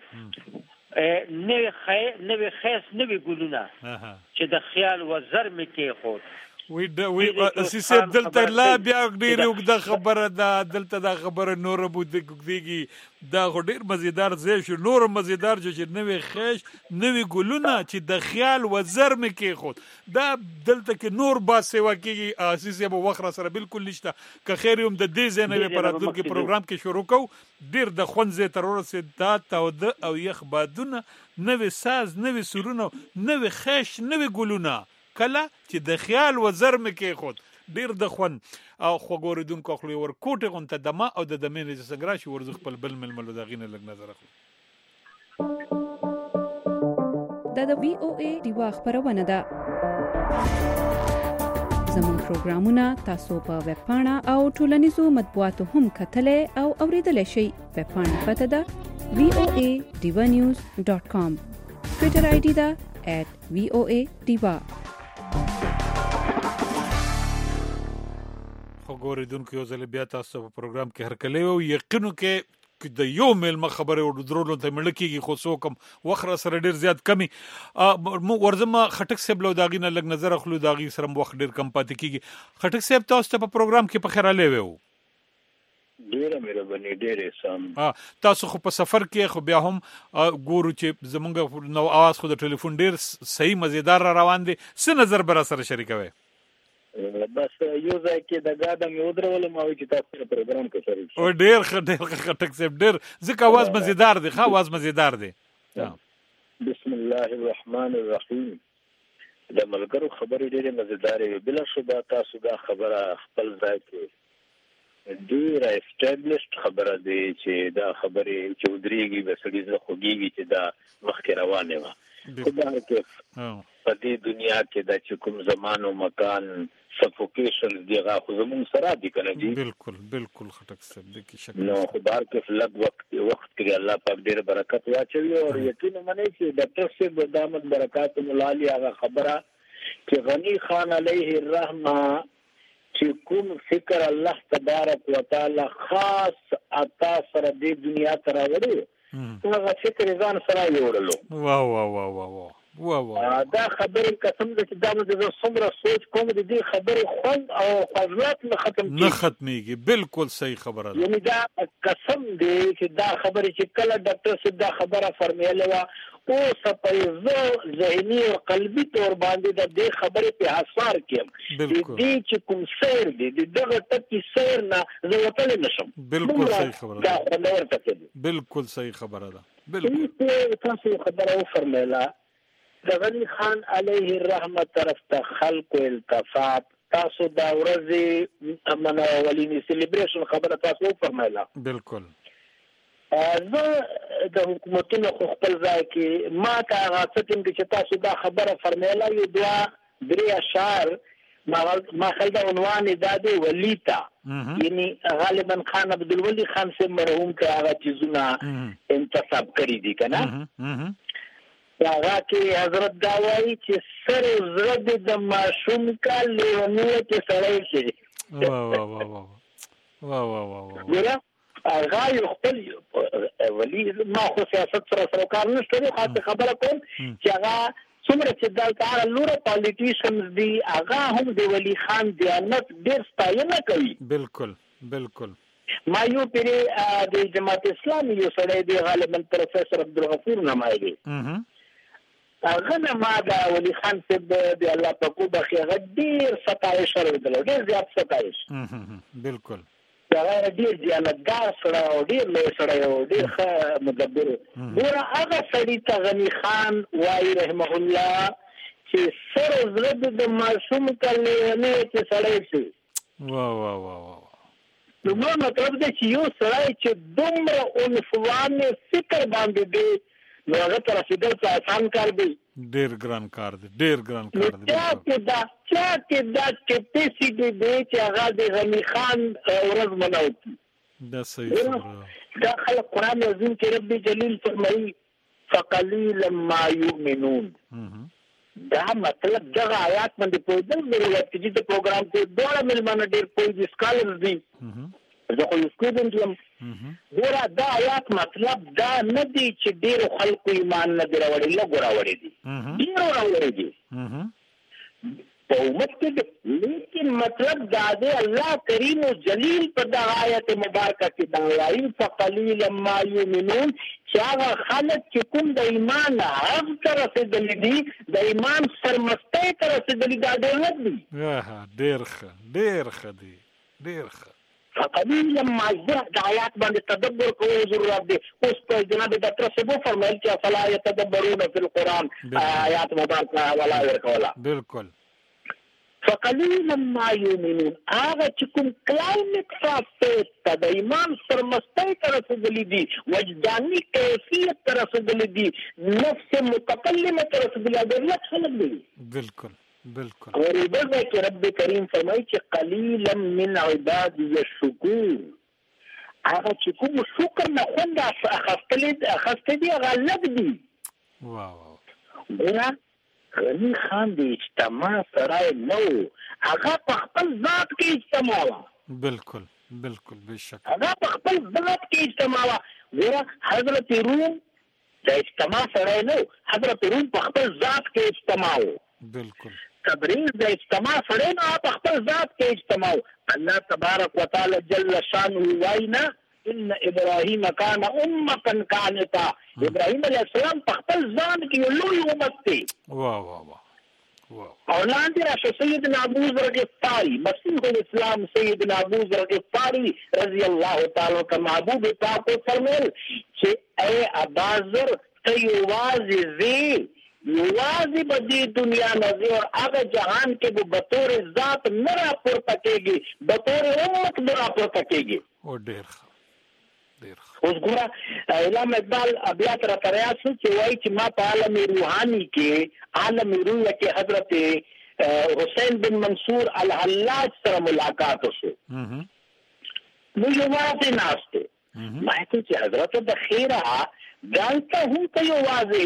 نوې خیس نوې ګلونه چې د خیال وزر مې کې خود وی اساسه دلته لا بیا ډیر وګړه خبره ده دلته دا خبره نور بود کېږي دا ډیر مزیدار زی شو نور مزیدار چې نوې خیش نوې ګلونه چې د خیال وزر مې کې خود دا دلته کې نور با سیوا کېږي اساسه به وخت سره بالکل نشته که خیر هم د دې زنه په راتلونکي کې پروګرام کې شروع کو ډیر د خونځه تر ورسې دا تاوده او یخ بادونه نوې ساز نوې سرونه نوې خیش نوې ګلونه کله چې د خیال وزر مې کې خود ډیر د خون او خوګوریدونکو خپل ور کوټه غونته دمه او د دمنې د سګرا شي ورزخ خپل بل ململو دغینه لګ نظر اخلو دا د وی او ای دیوا خبرونه ده زموږ پروګرامونه تاسو په ویب پاڼه او ټولنیزو مطبوعاتو هم کتلې او اوریدلای شئ ویب پاڼه پته ده voanews.com ټوئیټر آی ډی ده @voa_diva وګوریدونکو یو ځل بیا تاسو په پروګرام کې هرکلی او یقینو کې د یو میل خبره او درولو ته ملکیږي خو څوک وخره سره ډیر زیات کمی ورزمه خټک صاحب لو داغینه لګ نظر اخلو داغي سره وخت ډیر کم پاتې کیږي خټک صاحب تاسو ته په پروګرام کې په خیر اله وو ډیره مهرباني ډیره سم تاسو خو په سفر کې خو بیا هم ګورو چې زمونږ نو आवाज خو د ټلیفون ډیر صحیح مزیدار روان دي څه نظر بر سره شریکوي بس یو ځای کې د ګاډم یو درول ما وی چې تاسو په پروګرام کې شریک او ډیر خټک صاحب ډیر ځکه आवाज مزیدار دی خو आवाज مزیدار دی بسم الله الرحمن الرحیم د ملګرو خبرې ډیره مزیدار وي بلا شبهه تاسو دا خبره خپل ځای کې ډیره اسټابلیشډ خبره دی چې دا خبره چودريږي بسړي زه خوږیږي چې دا مخکې روانه و خدای کې په دې دنیا کې د کوم زمان او مکان سفوکیشن دیغه خو زمون سره دي کنه دي بالکل خټک صاحب د کی شک نو خبر کې لږ وخت کې الله پاک ډېر برکت واچوي او یقین منئ چې ډاکټر صاحب دامت برکات مولالي هغه خبره چې غنی خان علیه الرحمه چې کوم فکر الله تبارک وتعالى خاص عطا سره د دنیا ته راوړي هغه فکر ځان سره یوړلو واه دا خبرې قسم ده چې دا د څومره سوچ کوم د دې خبرې خوند او فضلات نه ختمېږي. بالکل صحیح خبره ده. یعنی دا قسم دی چې دا خبرې چې کله ډاکټر صاحب دا خبره فرمایله وه اوس په زه ذهني او قلبي طور باندې د دې خبرې په حصار کیم د دې چې کوم سیر دی د دغه ټکي سیر نه زه وتلی نه شم. بالکل صحیح خبره ده. دا خوندور ټکی دی. بالکل صحیح خبره ده. بالکل تاسو خبره وفرمایله د غني خان علیه الرحمه طرف ته خلق التفات تاسو دا ورځې امنه ولینی سلیبریشن خبره تاسو وفرمایله. بالکل زه د حکومتونو خپل ځای کې ما ته هغه څه چې تاسو دا خبره فرمایله یو 2-3 اشعار ما خلک عنوان دا دی ولیتا یعنی غالبا خان عبدالولی خان سے مرحوم کا هغه چیزونه انتصاب کړی دي کنه. هغه کې حضرت دا وایي چې سر زړه د معصوم کا لیونیه کې سړی شي. ګوره هغه یو خپل ولی ما خو سیاست سره کار نشته دی خاطر خبره کوم چې هغه څومره چې دلته لوړ پالیټیشنز دي هغه هم د ولی خان دیانت ډېر ستاینه کوي. بالکل بالکل ما یو پیری د جماعت اسلامي یو سړی دی غالبا پروفیسور عبدالغفور نامه دی هغه نه ما دا ولی خان صاحب د الله په کو بخي هغه ډېر ستایش ورودل ډېر زیات ستایش. بالکل هغه ډېر دیانتدار سړی او ډېر لوی سړی او ډېر ښه مدبر. ګوره هغه سړي ته غني خان وایي رحمه الله چې سر زړه د معصوم کا لیونی کې سړی شي. نو ما مطلب دی چې یو سړی چې دومره عنفوان فکر باندې دی نو هغه ته رسېدل څه آسان کار دی؟ ډېر ګران کار دی. ډېر ګران کار دی. چا کې دا کیپیسیټي دی چې هغه د غني خان ورځ مناو کړي. دا صحیح خبره. دا خلک قرآن عظیم کې رب جلیل فرمایي فقلیلا ما یؤمنون. دا مطلب دغه آیات باندې پوهېدل ضرورت چې د پروګرام کې دواړه مېلمانه ډېر پوه دي سکالرز دي زه خو یو سټوډنټ یم. ګوره دا آیات مطلب دا نه دی چې ډېرو خلکو ایمان نه دی راوړی لږ راوړی دي ډېرو راوړی دي په امت کې لیکن مطلب دا دی الله کریم و جلیل په دغه آیت مبارکه کې دا وایي فقلیلا ما یؤمنون چې هغه خلک چې کوم د ایمان حق ته رسېدلي دي د ایمان سرمستۍ ته رسېدلي دا ډېر نه دي. ډېر ښه ډېر ښه دی ډېر ښه. فقلیلا ما د آیات باندې تدبر کول ضرورت دی. اوس په جناب ډاکټر صاحب فرمایل چې افلا یتدبرون فی القرآن آیات مبارکه ولا ورکولا. بالکل فقلیلا ما یؤمنون هغه چې کوم کلایمټ فاسټ ته د ایمان سرمستۍ ته رسېدلي دي وجداني کیفیت ته رسېدلي دي نفس متکلمه ته رسېدلي دي لږ خلک دي. بالکل بالکل. اور بل کې رب کریم فرمایي چې قلیلا من عبادی الشکور هغه چې کوم شکر نه خوند اخیستل دي هغه لږ دي. ګوره غني خان د اجتماع سړی نه و هغه په خپل ذات کې اجتماع وه. بالکل بالکل بېشکه هغه په خپل ذات کې اجتماع وه. ګوره حضرت روم د اجتماع سړی نه و حضرت روم په خپل ذات کې اجتماع و. بالکل تبریز د اجتماع سړی نه په خپل ذات کې اجتماع و. الله تبارک وتعالی جل شانه وایي نه ان ابراهیم کان امه قانتا ابراهیم علیه السلام په خپل ځان کې یو لوی امت دی. او لاندې راشه سیدنا ابو ذر غفاری مسیح الاسلام سیدنا ابو ذر غفاری رضی الله تعالی عنہ محبوب پاک فرمایل چې اے ابا ذر ته یوازې به دې دنیا نظر اور هغه جهان کې به بطور ذات نه راپورته کېږي بطور امت نه راپورته کېږي. اوس ګوره علامه اقبال ابیات را تریاد شو چې وایي چې ما په عالم روحاني کې عالم روح کې حضرت حسین بن منصور الحلاج سره ملاقات وشو. نو یوازې ناست ما ته چې حضرت د خیره دلته هم ته یوازې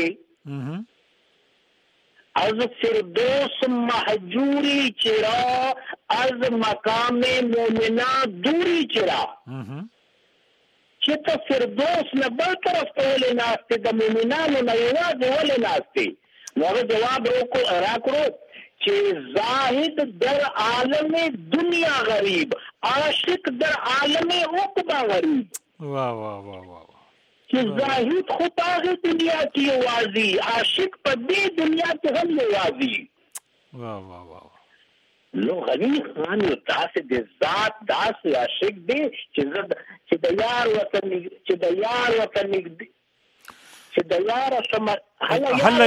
از فردوس محجوری چرا از مقام مومنا دوری چرا چې ته فردوس نه بل طرف ته ولې ناستې د مومنانو نه یوازې ولې ناستې نو جواب راکړو چې زاهد در عالم دنیا غریب، عاشق در عالم عقبہ غریب. واہ واہ واہ واہ. چې زاهد خو پاغه دنیا کې وازی، عاشق په دې دنیا کې هم وازی. واہ واہ واہ. نو غنی خان یو تاسو د ذات داسې عاشق دی چې د یار وطن نږدې، چې د یار سم هله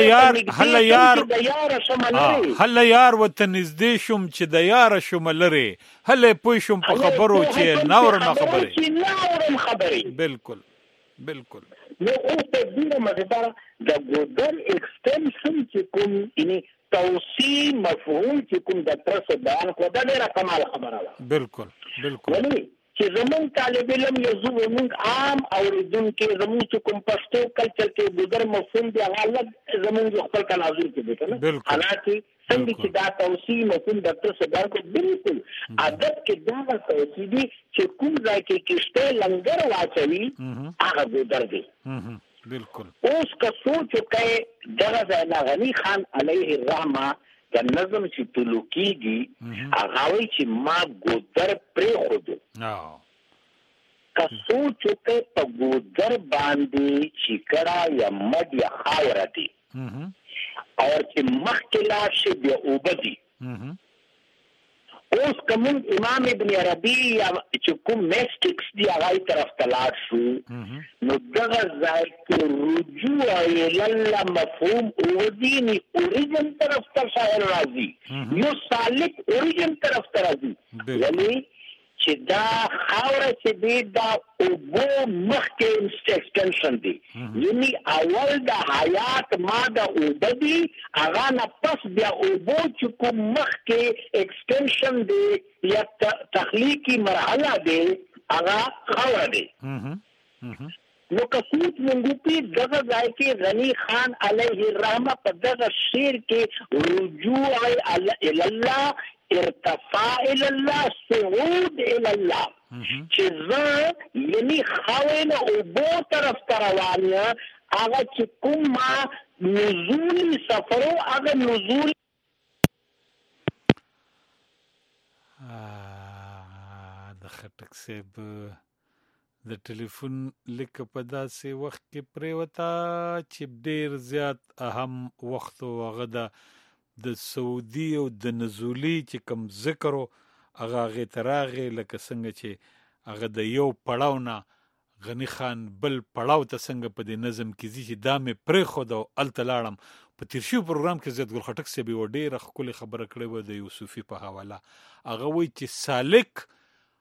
یار وطن نږدې شوم چې د یار شوم لرې، هله پوه شوم په خبرو چې ناورم خبرې. بالکل بالکل. نو اوس د دې مزیدار د ګودر ایکسټنشن چې کوم یعنی توصیل مفهوم چې کوم د ترس بیان کو دا ډیره کمال خبره ده. بالکل بالکل. ولی چې زمون طالب علم یو زمون عام اوریدونکو زمون چې کوم پښتو کلچر کې ګودر مفهوم دی هغه الګ زمون خپل تناظر کې دی کنه. حالانکه څنګه چې دا توصیل مفهوم د ترس بیان کو بالکل عادت کې دا توصیل دی چې کوم ځای کې کشته لنګر واچوي هغه ګودر دی. بالکل. اوس که سوچ وکړي دغه ځای غنی خان علیه الرحمه د نظم چې طلوع کیږي هغه وایي چې ما ګودر پرېښودو. که سوچ وکړي په ګودر باندې چیکړه یا مډ یا خاوره دي او چې مخکې لاړ شي بیا اوبه دي. اوس کوم امام ابن عربی یا چې کوم میسټکس دی هغه طرف ته لاړ شو نو دغه ځای کې رجوع الی مفهوم اوریجن اوریجن طرف ته شاعر راځي، یو سالک اوریجن طرف ته راځي. یعنی چې دا خاوره چې دی دا اوبو مخکې ایکسټنشن دی، یعنی اول د حیات ماده اوبه دي هغه نه پس بیا اوبو چې کوم مخکې ایکسټنشن دی یا تخلیقي مرحله دی هغه خاوره دی. نو که سوچ منګوپی دغه ځای کې غنی خان علیه الرحمه په دغه شعر کې رجوع الی الله، ارتفاع الى الله، صعود الى الله، چې زه یعنی خاوینه اوبو طرف ته روان یم هغه چې کوم ما نزول سفرو هغه نزول د خټک صاحب د ټلیفون لیک په داسې وخت کې پریوتا چې ډیر زیات اهم وخت هغه د سعودي او د نزولي چې کوم ذکر هغه هغې ته راغی لکه څنګه چې هغه د یو پړاو نه غني خان بل پړاو ته څنګه په دې نظم کې ځي چې دا مې پرېښود او هلته لاړم. په تیر شوي پروګرام کې زیات ګل خټک صاحب یوه ډېره ښکلې خبره کړې وه د یو صوفي په حواله. هغه وایي چې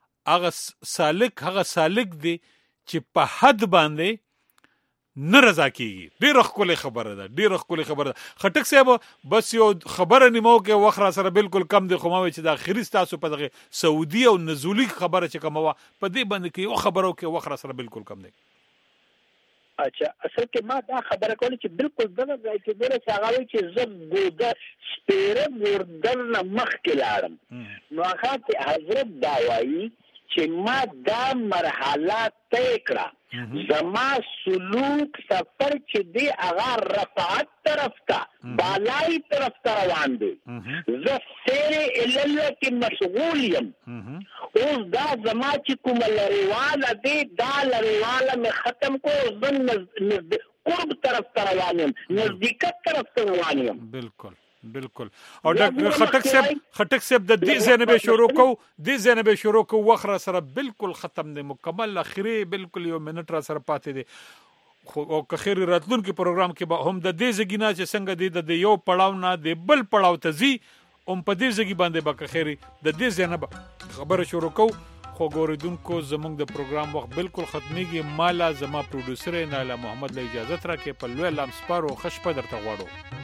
هغه سالک دی چې په حد باندې نه رضا کیږي. ډیره ښکلې خبره ده، ډیره ښکلې خبره ده. خټک صاحب بس یو خبره نیمو کې وخت را سره بالکل کم دی، خو ما وایي چې دا اخري ستاسو په دغه سعودي او نزولي خبره چې کومه وه په دې باندې کې یو خبرو کې وخت را سره بالکل کم دی. اچھا اصل کې ما دا خبره کوله چې بالکل دغه ځای کې ګوره چې هغه وایي چې زه ګودر سپېره ګودر نه مخکې لاړم نو هغه کې حضرت دا وایي چې ما دا مرحله طی کړه، زما سلوک سفر چې دی هغه رفعت طرف ته بالای طرف ته روان دی، زه سیر الی الله کې مشغول یم. اوس دا زما چې کومه لرېواله دی دا لرېواله مې ختم کړو، زه قرب طرف ته روان یم، نزدېکت طرف ته روان یم. بالکل بالکل. او خټک صاحب د دې ځای نه به شروع کوو وخت را سره بالکل ختم دی، مکمل اخري بالکل یو منټ را سره پاتې دی. خو او که خیر راتلونکي پروګرام کې به هم د دې ځای نه چې څنګه دی د یو پړاو نه د بل پړاو ته ځي هم په دې ځای باندې به که خیر د دې ځای نه خبره شروع کوو. خو ګورېدونکو زموږ د پروګرام وخت بالکل ختمیږي. مالا زما پروډوسر ناله محمد له اجازت راکړئ، په لوی لام سپارو ښه شپه درته غواړو.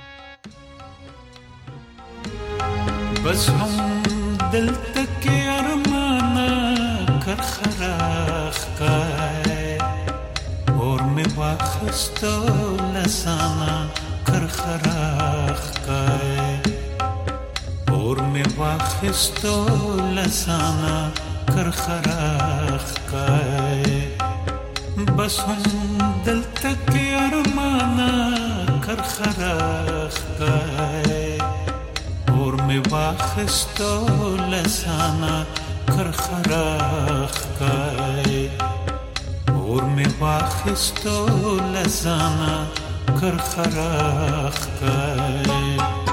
بس هم دلته کې ارمانه کرخراخ کای اور می واخستو لسانا کرخراخ کای اور می واخستو لسانا کرخراخ کای بس هم دلته کې ارمانه کرخرخ گئے اور میں واخستو لسانا کرخرخ گئے اور میں واخستو لسانا کرخرخ گئے